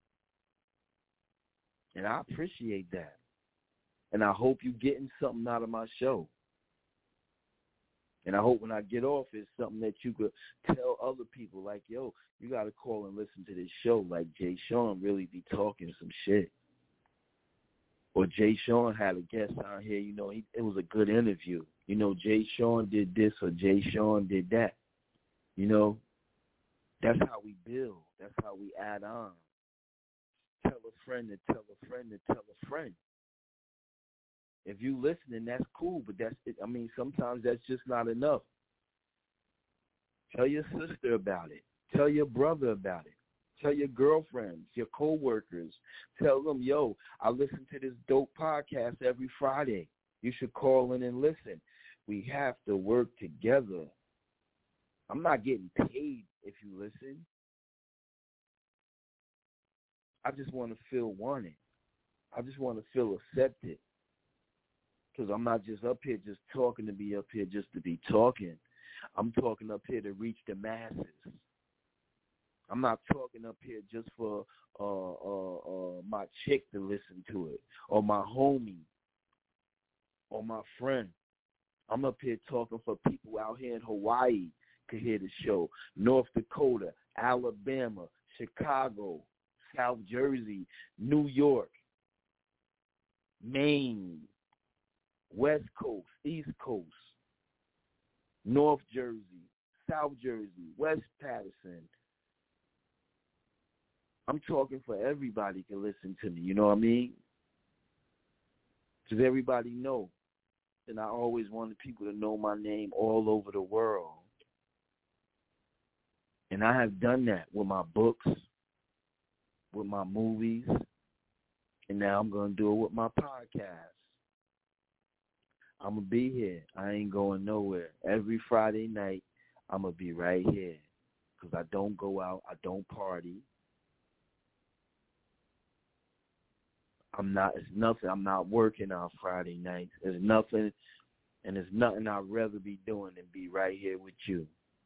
And I appreciate that. And I hope you're getting something out of my show. And I hope when I get off, it's something that you could tell other people, like, yo, you got to call and listen to this show. Like Jay Sean really be talking some shit. Or Jay Sean had a guest on here, you know, it was a good interview. You know, Jay Sean did this or Jay Sean did that. You know, that's how we build. That's how we add on. Tell a friend to tell a friend to tell a friend. If you listening, that's cool, but that's it. I mean, sometimes that's just not enough. Tell your sister about it. Tell your brother about it. Tell your girlfriends, your coworkers. Tell them, yo, I listen to this dope podcast every Friday. You should call in and listen. We have to work together. I'm not getting paid if you listen. I just want to feel wanted. I just want to feel accepted. Because I'm not just up here just talking to be up here just to be talking. I'm talking up here to reach the masses. I'm not talking up here just for my chick to listen to it, or my homie, or my friend. I'm up here talking for people out here in Hawaii to hear the show, North Dakota, Alabama, Chicago, South Jersey, New York, Maine, West Coast, East Coast, North Jersey, South Jersey, West Patterson. I'm talking for everybody can listen to me, you know what I mean? Because everybody know. And I always wanted people to know my name all over the world. And I have done that with my books, with my movies, and now I'm going to do it with my podcast. I'm going to be here. I ain't going nowhere. Every Friday night, I'm going to be right here because I don't go out. I don't party. I'm not working on Friday nights. There's nothing I'd rather be doing than be right here with you.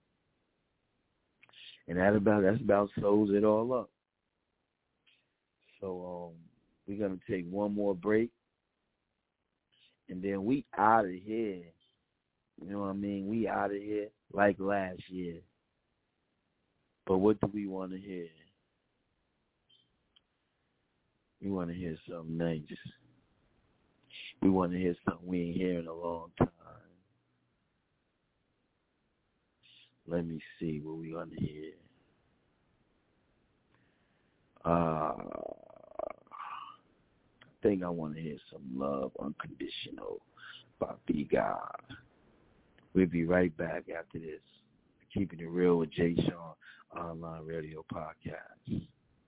And that's about sums it all up. So we're gonna take one more break, and then we out of here. You know what I mean? We out of here like last year. But what do we want to hear? We want to hear something nice. We want to hear something we ain't heard in a long time. Let me see what we want to hear. I think I want to hear some Love Unconditional by B God. We'll be right back after this. Keeping It Real with Jay Sean Online Radio Podcast.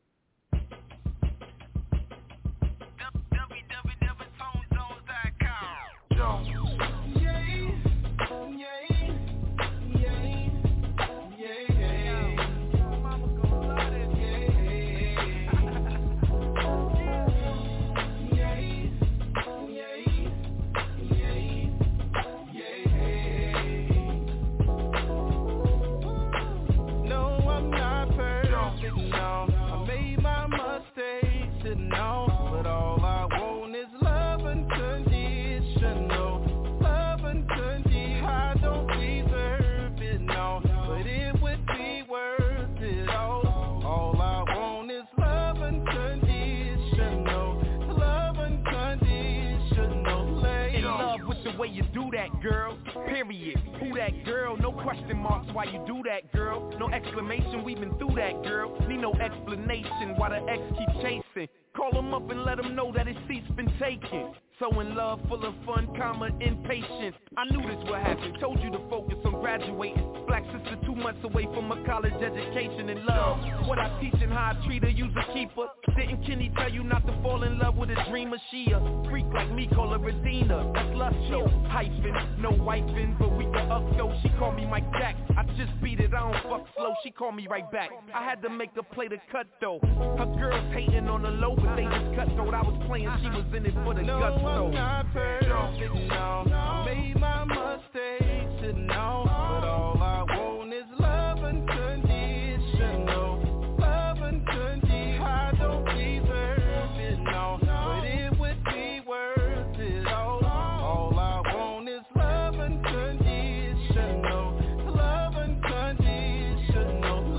Girl, period. Who that girl? No question marks why you do that, girl. No exclamation, we've been through that, girl. Need no explanation why the ex keep chasing. Call him up and let him know that his seat's been taken. So in love, full of fun, comma, impatient. I knew this would happen, told you to focus on graduating. Black sister 2 months away from a college education. In love, what I teach and how I treat her, use a keeper. Didn't Kenny tell you not to fall in love with a dreamer? She a freak like me, call her Radina. That's lust show, hyphen, no wifing, but we can up though. She call me Mike Jack, I just beat it, I don't fuck slow. She call me right back, I had to make her play the cut though. Her girls hating on the low, but they just cut though. I was playing, she was in it for the guts though. I'm not perfect, no. I made my mistakes, and no. But all I want is love unconditional. Love unconditional. I don't deserve it, no. But it would be worth it all. All I want is love unconditional. Love unconditional.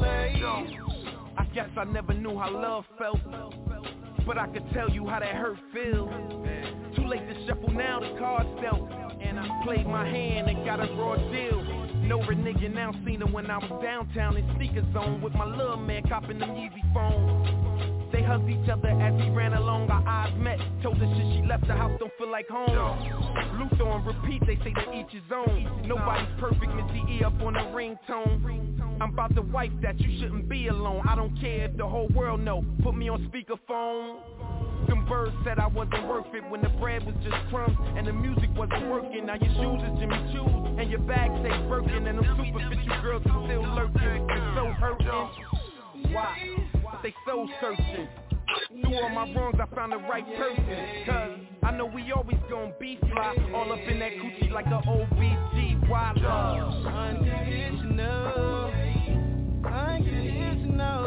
I guess I never knew how love felt, but I could tell you how that hurt feels. Too late to shuffle now, the cards dealt, and I played my hand and got a raw deal. No reneging now, seen her when I was downtown in Sneaker Zone with my little man copping them Yeezy phones. They hugged each other as we ran along, our eyes met. Told her shit she left the house don't feel like home. Luther on repeat, they say to each his own. Nobody's perfect, Missy E up on the ringtone. I'm about the wife that you shouldn't be alone. I don't care if the whole world know. Put me on speakerphone. Them birds said I wasn't worth it when the bread was just crumbs and the music wasn't working. Now your shoes is Jimmy Choo's and your bag say Birkin, and them superficial girls are still lurking. It's so hurting. Why? They so searching. Through all my wrongs, I found the right person. Cause I know we always gon' be fly. All up in that coochie like a OBG. Why love? Unconditional. Unconditional.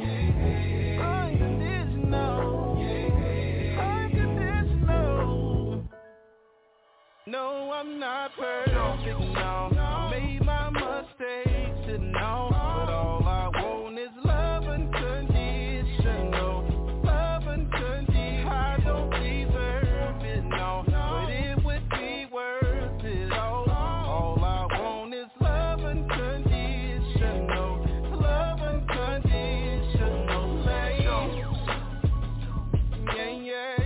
Unconditional. No, I'm not perfect, no. I made my mistakes, and no. But all I want is love unconditional. Love unconditional. I don't deserve it, no. But it would be worth it all. All I want is love unconditional. Love unconditional. Yeah, yeah.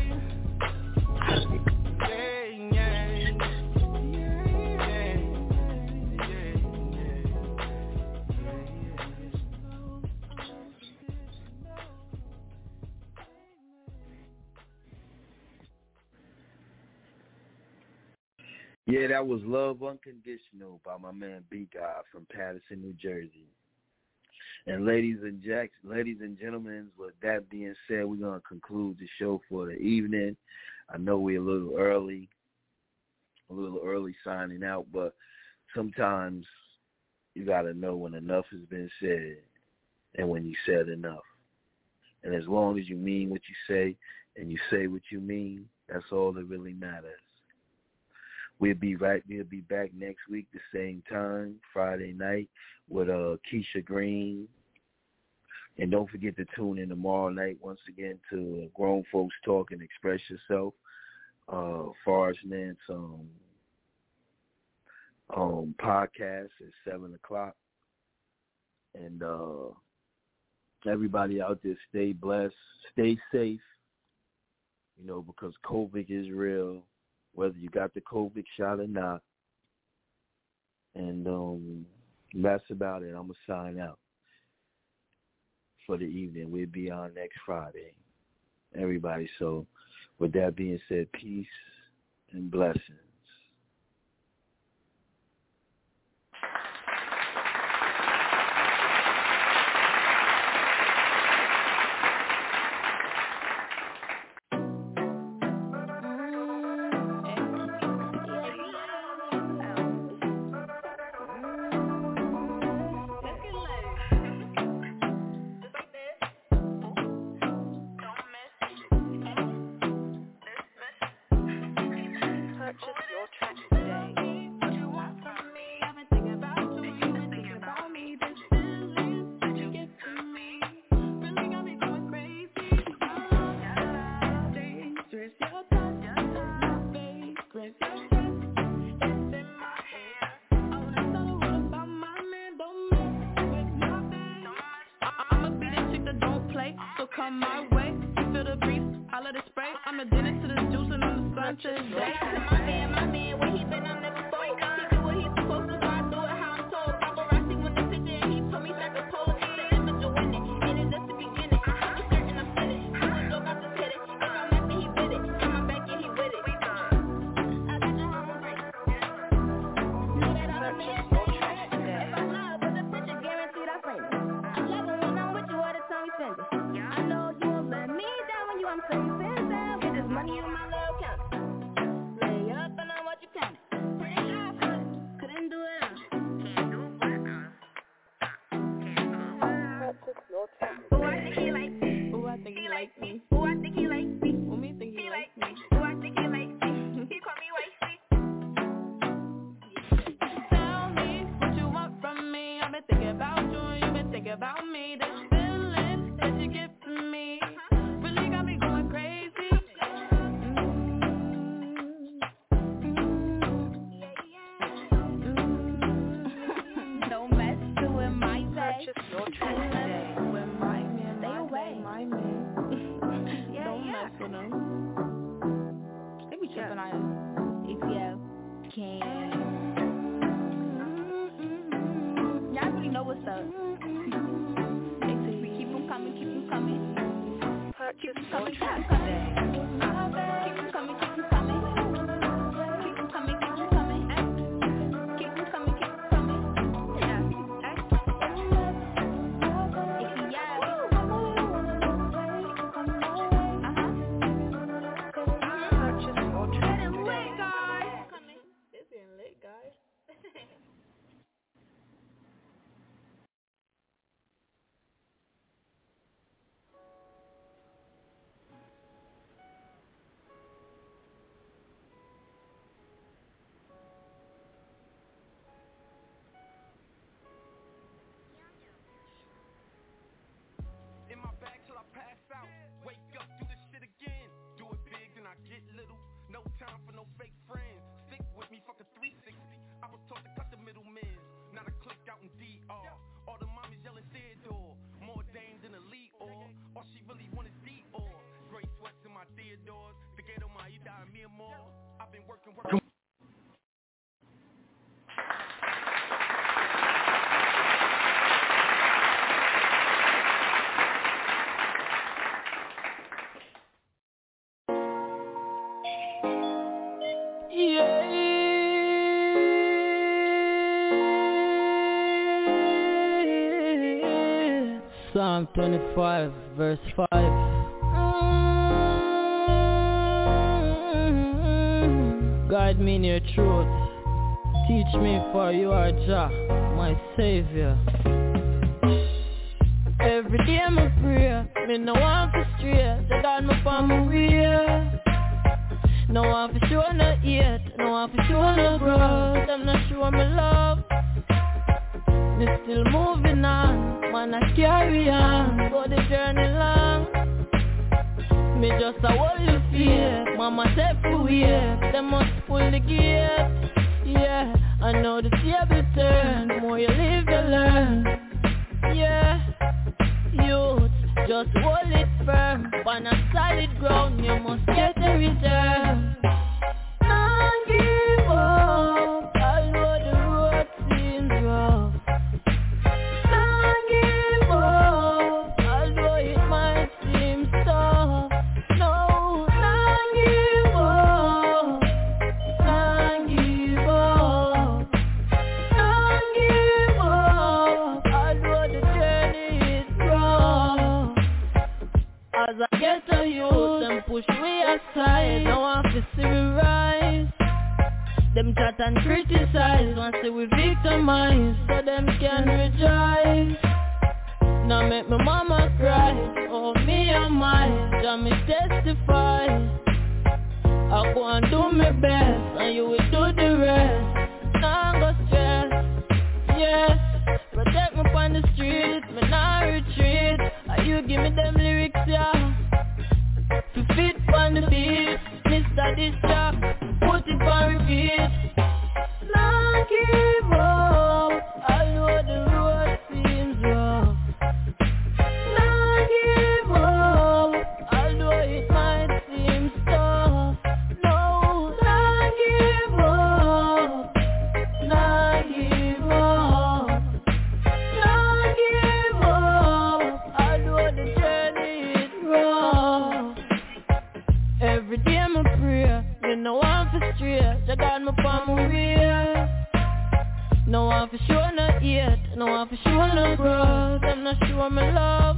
Yeah, that was Love Unconditional by my man B God from Patterson, New Jersey. And ladies and gentlemen, with that being said, we're going to conclude the show for the evening. I know we're a little early signing out, but sometimes you got to know when enough has been said and when you said enough. And as long as you mean what you say and you say what you mean, that's all that really matters. We'll be back next week the same time, Friday night, with Keisha Green. And don't forget to tune in tomorrow night once again to Grown Folks Talk and Express Yourself. Forrest Nance podcast at 7 o'clock. And everybody out there, stay blessed, stay safe, because COVID is real, whether you got the COVID shot or not. And that's about it. I'm going to sign out for the evening. We'll be on next Friday, everybody. So with that being said, peace and blessings. Psalm 25 verse 5. Guide me in your truth, teach me for you are Jah, my Savior. Every day I'm a prayer, me no want to stray, so God me for my way. No want to show no hate, no want to show no growth, I'm not sure my love. Me still moving on, man I carry on, go the journey long. Me just a hold the fear, mama take away, they must pull the gate. Yeah, I know the table turn, the more you live you learn. Yeah, youth, just hold it firm, On a solid ground, you must get a return. Don't give up, although the road seems rough. Don't give up, although it might seem tough. No, don't give up. Don't give up. Don't give up, although the journey is rough. As I get to youth, them push me aside. Now I have to see we rise. Them chat and criticize. Want to see we victimize, so them can rejoice. Now make my mama cry. Oh, me and my Jah me testify. I go and do my best, and you will do the rest. Now I go stress, yes. Protect me on the street, me not retreat. You give me them lyrics, yeah. To fit on the beat, Mr. Distract, put it on repeat. Don't give up, although the road seems rough. Don't give up, although it might seem tough. No, don't give up, don't give up. Don't give up, although the journey is rough. Every day I'm a prayer, you know I'm for straight. Jah got me for my way. No I'm for sure not yet, no I'm for sure no growth. I'm not sure my love.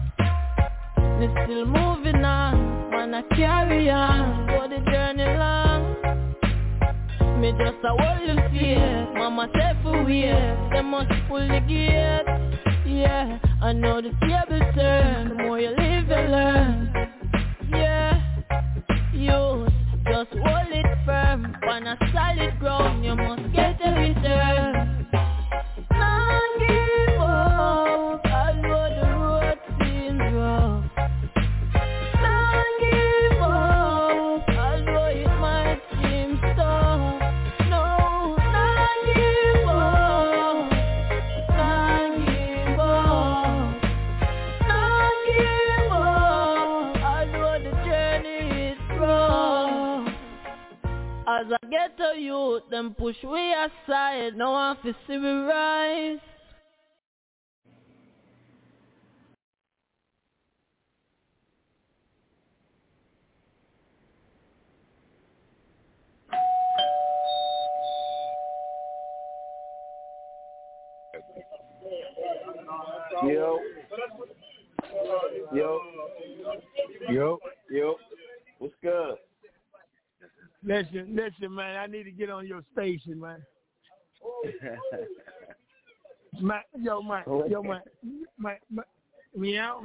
Me still moving on, man I carry on. Go the journey long. Me just a hold the faith. Mama said for wait, they must pull the gate. Yeah, I know the table turn. The more you live, you learn. Yeah, you just hold it firm. On a solid ground, you must get a return. Don't give up, although the road seems rough. Don't give up, although it might seem tough. No, don't give up. Don't give up. Don't give up, although the journey is rough. As I get to youth, them push we aside. Now I have to see we rise. Yo. What's good? Listen, man. I need to get on your station, man. Man. Meow.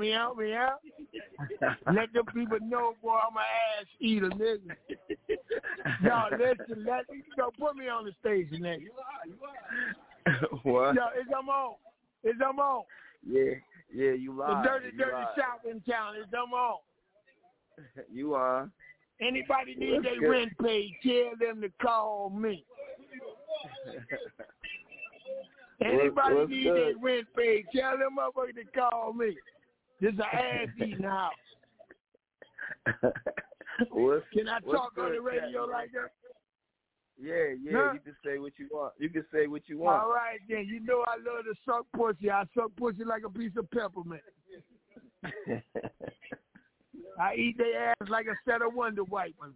Let them people know, boy, I'm an ass eater, nigga. Yo, listen, put me on the station, nigga. What? Yo, is I'm on. Yeah, you live. The dirty shop in town, is I'm on. You are. Anybody need their rent paid, tell them to call me. Anybody need their rent paid, tell them motherfuckers to call me. This is an ass-eating house. Can I talk on the radio like that? Yeah, huh? You can say what you want. All right, then. You know I love to suck pussy. I suck pussy like a piece of peppermint. I eat their ass like a set of Wonder Wipers.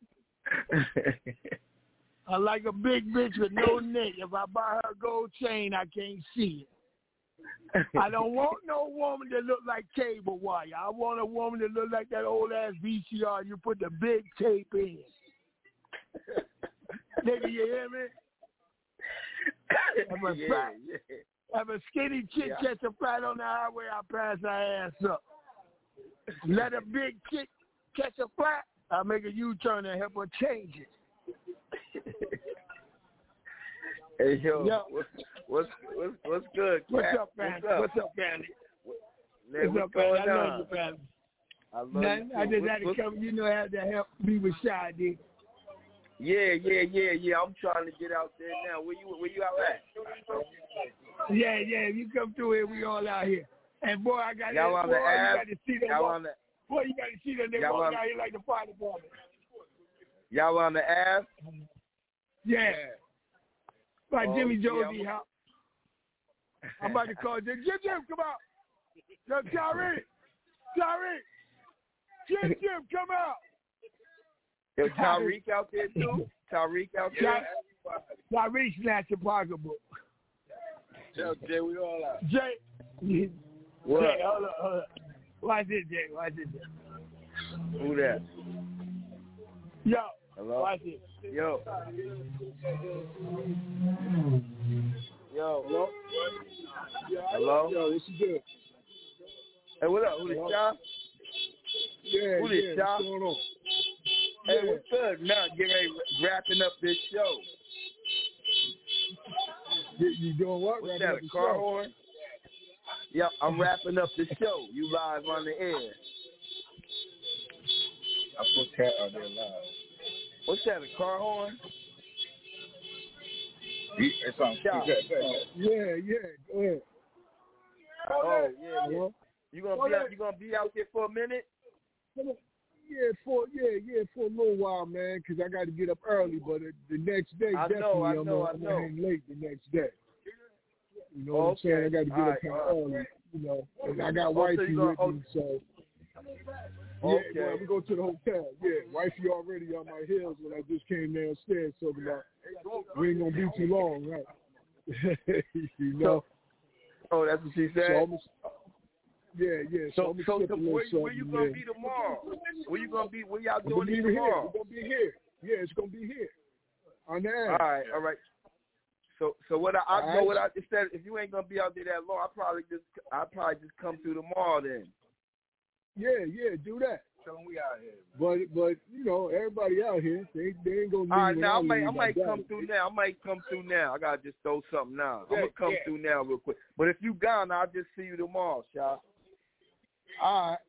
I like a big bitch with no neck. If I buy her a gold chain, I can't see it. I don't want no woman that look like cable wire. I want a woman that look like that old ass VCR you put the big tape in. Nigga, you hear me? If a skinny chick catch a flat on the highway, I pass her ass up. Let a big chick catch a flat, I make a U-turn and help her change it. Hey, yo. What's good, Cat? What's up, man? What's up, man? What's up, man? I love you, man. I love you. I just had to come, I had to help me with Shy, dude. Yeah. I'm trying to get out there now. Where you out at? Yeah. You come through here, we all out here. And boy, I got y'all on the app. to see them. Boy, you got to see that they walk out here like the fire department. Y'all on the ass? Yeah. Like Jimmy Josie, huh? I'm about to call Jim. Jim, come out. Yo, Tariq, Jim, come out. Yo, Tariq out there too? Tariq out there? Tariq snatched a pocketbook. Yo, Jay, we all out. Jay. What? Jay, hold up. Watch this, Jay. Who that? Yo. Hello? Watch it. Yo. Hello? Hello? Yo, what's you doing? Hey, what up? Who the shop? Yeah, Who the shop? what's going on? Hey, what's good? Now, getting ready, wrapping up this show. You doing what? What's that, a car horn? Yep, I'm wrapping up the show. You live on the air. I put Cat out there live. What's that, a car horn? It's on. Shop. Yeah, go ahead. Oh, yeah. You gonna be out there for a minute? Yeah, for a little while, man, because I got to get up early. But the next day, I'm gonna hang late the next day. You know what I'm saying? I got to get up kind of early, you know. And I got wifey with me, so. Yeah, we go to the hotel. Yeah, wifey already on my heels when I just came downstairs, so we ain't gonna be too long, right? You know. Oh, that's what she said. So where you gonna be tomorrow? Where you gonna be? Where y'all doing it tomorrow? We're gonna be here. Yeah, it's gonna be here. On the air. All right. So what I know what I just said. If you ain't gonna be out there that long, I'll probably just come through tomorrow then. Yeah, do that. Tell them we out here. But you know, everybody out here, they ain't gonna. All right, now I might come through now. I gotta just throw something now. I'm gonna come through now real quick. But if you gone, I'll just see you tomorrow, Shaw. All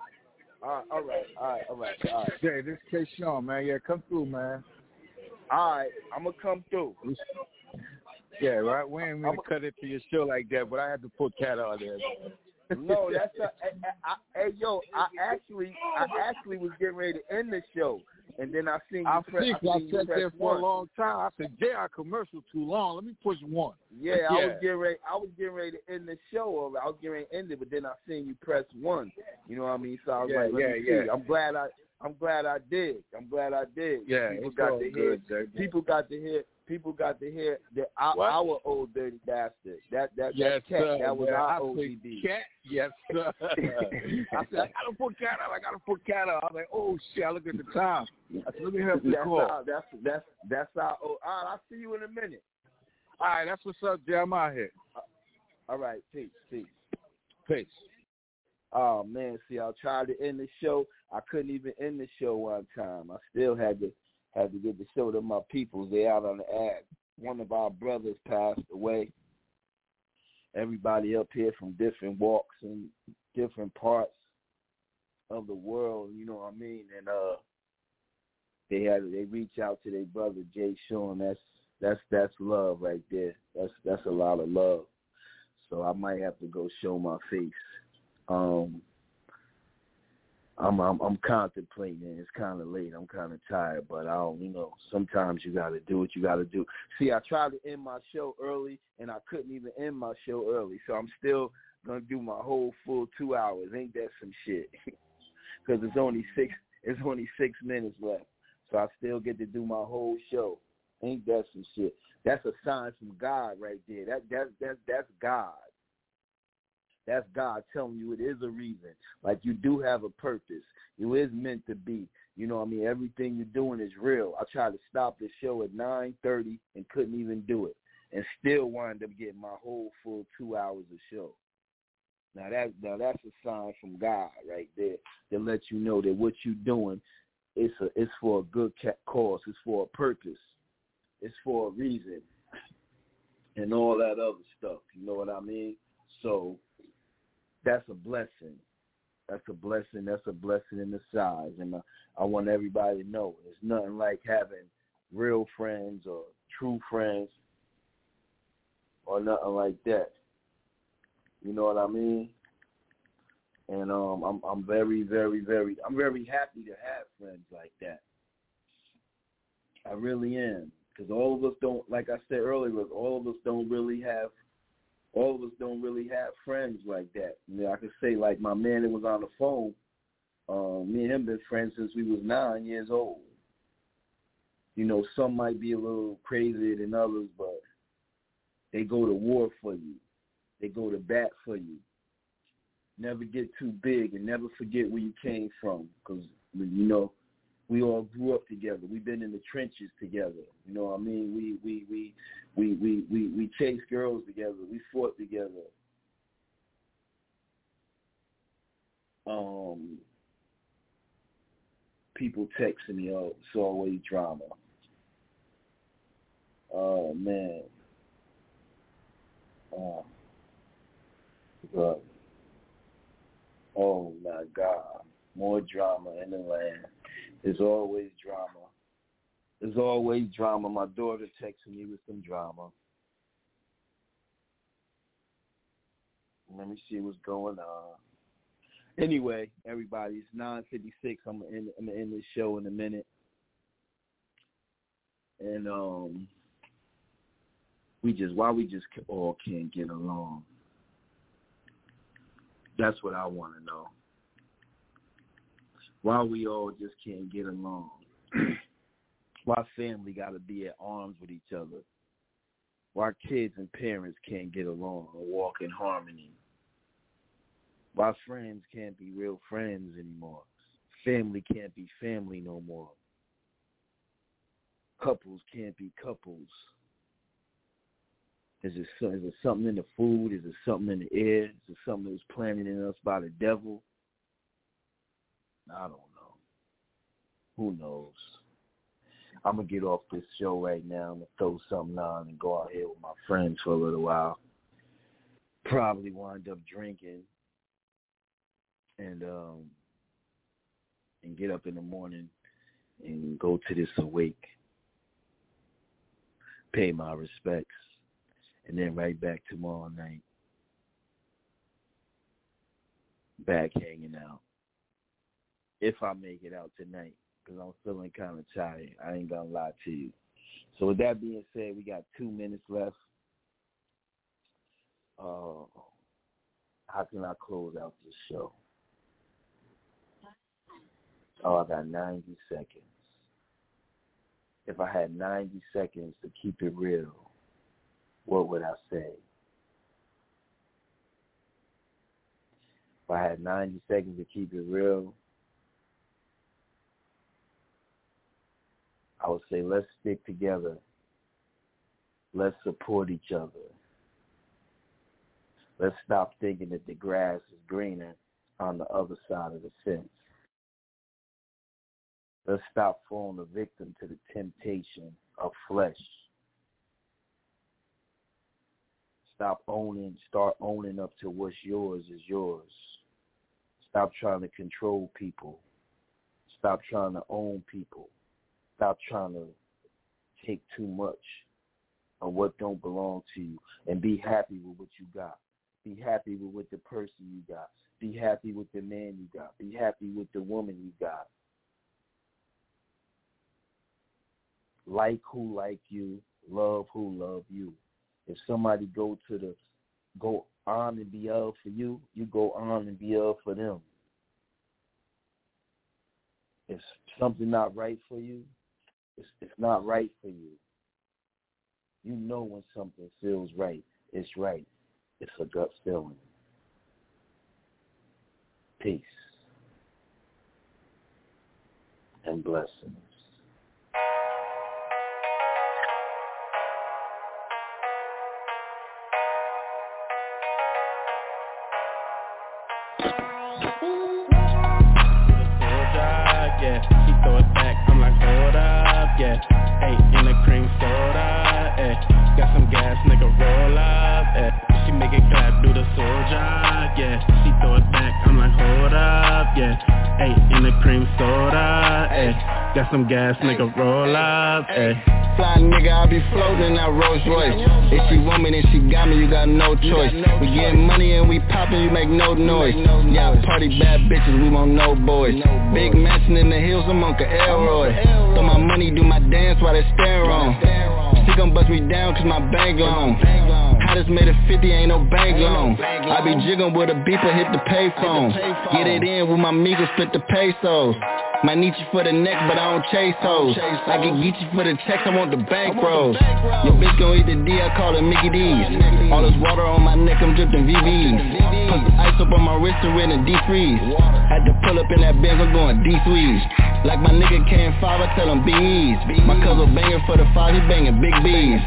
right. Jay, this is K-Sean, man. Yeah, come through, man. All right, I'm gonna come through. Yeah, right. We ain't gonna cut it to your show like that, but I had to put Cat out there. No, that's not. Hey, yo, I actually was getting ready to end the show, and then I seen you. I sat there for a long time. I said, "Jay, our commercial too long. Let me push one." Yeah, I was getting ready to end the show, or I was getting ready to end it, but then I seen you press 1. You know what I mean? So I was like, let me see. I'm glad I did. Yeah, people got to hear. People got to hear that our old dirty bastard. That yes, Cat. Sir. That was our ODB. Cat, yes, sir. I said, I gotta put Cat out. I was like, oh shit! I look at the time. I said, let me help you call. That's our. All right, I'll see you in a minute. All right, that's what's up, Jay. I'm out here. All right, peace. Oh man, see, I tried to end the show. I couldn't even end the show one time. I still had to get the show to my people. They out on the ad. One of our brothers passed away. Everybody up here from different walks and different parts of the world, you know what I mean? And they reach out to their brother Jay Sean. That's love right there. That's a lot of love. So I might have to go show my face. I'm contemplating. It's kind of late. I'm kind of tired, but I don't, sometimes you got to do what you got to do. See, I tried to end my show early, and I couldn't even end my show early, so I'm still going to do my whole full 2 hours. Ain't that some shit? Because it's only 6 minutes left, so I still get to do my whole show. Ain't that some shit? That's a sign from God right there. That's God. That's God telling you it is a reason. Like, you do have a purpose. You is meant to be. You know what I mean? Everything you're doing is real. I tried to stop the show at 9:30 and couldn't even do it, and still wound up getting my whole full 2 hours of show. Now that's a sign from God right there to let you know that what you're doing it's for a good cause. It's for a purpose. It's for a reason, and all that other stuff. You know what I mean? So that's a blessing. That's a blessing. That's a blessing in disguise. And I want everybody to know it's nothing like having real friends or true friends or nothing like that. You know what I mean? And I'm very, very, very, I'm very happy to have friends like that. I really am, because all of us don't, like I said earlier, all of us don't really have friends like that. You know, I could say, like my man that was on the phone, me and him been friends since we was 9 years old. You know, some might be a little crazier than others, but they go to war for you. They go to bat for you. Never get too big and never forget where you came from, because, you know, we all grew up together. We've been in the trenches together. You know what I mean? We chased girls together. We fought together. People texting me, oh, it's always drama. Oh, man. God. Oh, my God. More drama in the land. There's always drama. There's always drama. My daughter texted me with some drama. Let me see what's going on. Anyway, everybody, it's 9:56. I'm gonna end this show in a minute. And why we just all can't get along. That's what I want to know. Why we all just can't get along. Why family got to be at arms with each other. Why kids and parents can't get along or walk in harmony. Why friends can't be real friends anymore. Family can't be family no more. Couples can't be couples. Is it something in the food? Is it something in the air? Is it something that was planted in us by the devil? I don't know. Who knows? I'm going to get off this show right now. I'm going to throw something on and go out here with my friends for a little while. Probably wind up drinking and get up in the morning and go to this awake. Pay my respects. And then right back tomorrow night. Back hanging out. If I make it out tonight, because I'm feeling kind of tired. I ain't going to lie to you. So with that being said, we got 2 minutes left. How can I close out this show? Oh, I got 90 seconds. If I had 90 seconds to keep it real, what would I say? If I had 90 seconds to keep it real, I would say let's stick together. Let's support each other. Let's stop thinking that the grass is greener on the other side of the fence. Let's stop falling a victim to the temptation of flesh. Start owning up to what's yours is yours. Stop trying to control people. Stop trying to own people. Stop trying to take too much of what don't belong to you, and be happy with what you got. Be happy with what the person you got. Be happy with the man you got. Be happy with the woman you got. Like who like you, love who love you. If somebody go on and be up for you, you go on and be up for them. If something not right for you, it's not right for you. You know when something feels right, it's right. It's a gut feeling. Peace and blessings. Yeah, he throw it back, I'm like, hold up, yeah. Hey, in the cream soda, eh. Got some gas, nigga, roll up, eh. She make it clap, do the soldier, yeah. She throw it back, I'm like, hold up, yeah. Hey, in the cream soda, ayy. Got some gas, nigga, roll up, ayy. Fly nigga, I be floating in that Rolls Royce. If she want me, then she got me, you got no choice. We getting money and we poppin', you make no noise. Yeah, I party bad bitches, we want no boys. Big mansion in the hills, I'm Uncle Elroy. Throw my money, do my dance while they stare on. She gon' bust me down cause my bank long. I just made a 50, ain't no bank loan. I be jiggin' with a beeper, hit the payphone. Get it in with my amigos, split the pesos. Might need you for the neck, but I don't chase hoes. I can get you for the checks, I want the bankrolls. Your bitch gon' eat the D, I call it Mickey D's. All this water on my neck, I'm drippin' VVs. Put the ice up on my wrist and in a deep freeze. Had to pull up in that Benz, I'm going D-Sweeze. Like my nigga K5, I tell him B's. My cousin bangin' for the 5, he bangin' big B's.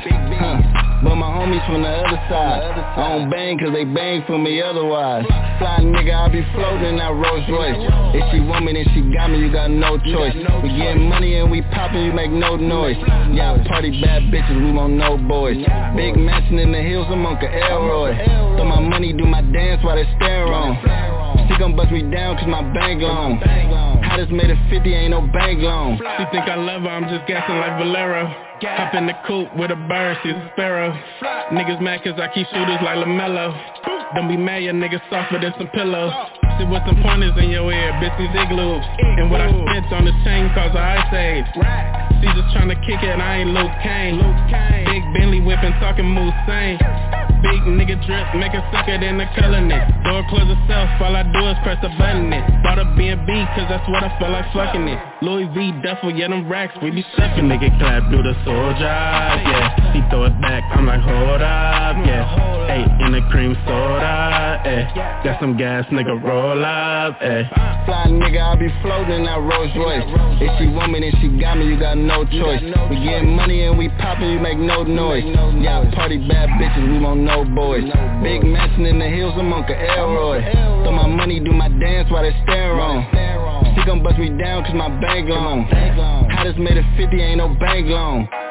But my homies from the other side, I don't bang cause they bang for me otherwise. Fly nigga, I be floating in that Rolls Royce. If she want me, then she got me, you got no choice. We getting money and we poppin', you make no noise. Yeah, I party bad bitches, we want no boys. Big mansion in the hills, I'm Uncle Elroy. Throw my money, do my dance while they stare on. She gon' bust me down cause my bank long. I just made a 50, ain't no bank loan. She think I love her, I'm just gassing like Valero. Hop in the coupe with a bird, she's a sparrow. Niggas mad cause I keep shooters like LaMelo. Don't be mad, your niggas softer than some pillows. Sit with some pointers in your ear, bitch, these igloos. And what I spent on the chain cause of ice age. She just tryna kick it, I ain't Luke Kane. Big Bentley whippin', talking Moussain. Big nigga drip, make a sucker than the colorness. Door close itself, all I do is press a button it. Bought a B&B cause that's what I feel like fucking it. Louis V duffel, yeah them racks, we be stuffing. Nigga clap, do the soldier, yeah. He throw it back, I'm like hold up, yeah. Hey, in the cream soda, eh. Got some gas, nigga roll up, eh. Fly nigga, I be floating in that Rolls Royce. If she want me, then she got me, you got no choice. We getting money and we poppin', you make no noise. Yeah, I party bad bitches, we want no boys. Big mansion in the hills, I'm Uncle Elroy. Throw my money, do my dance while they stare on. She gon' bust me down cause my bank long. I just made a 50, ain't no bank loan.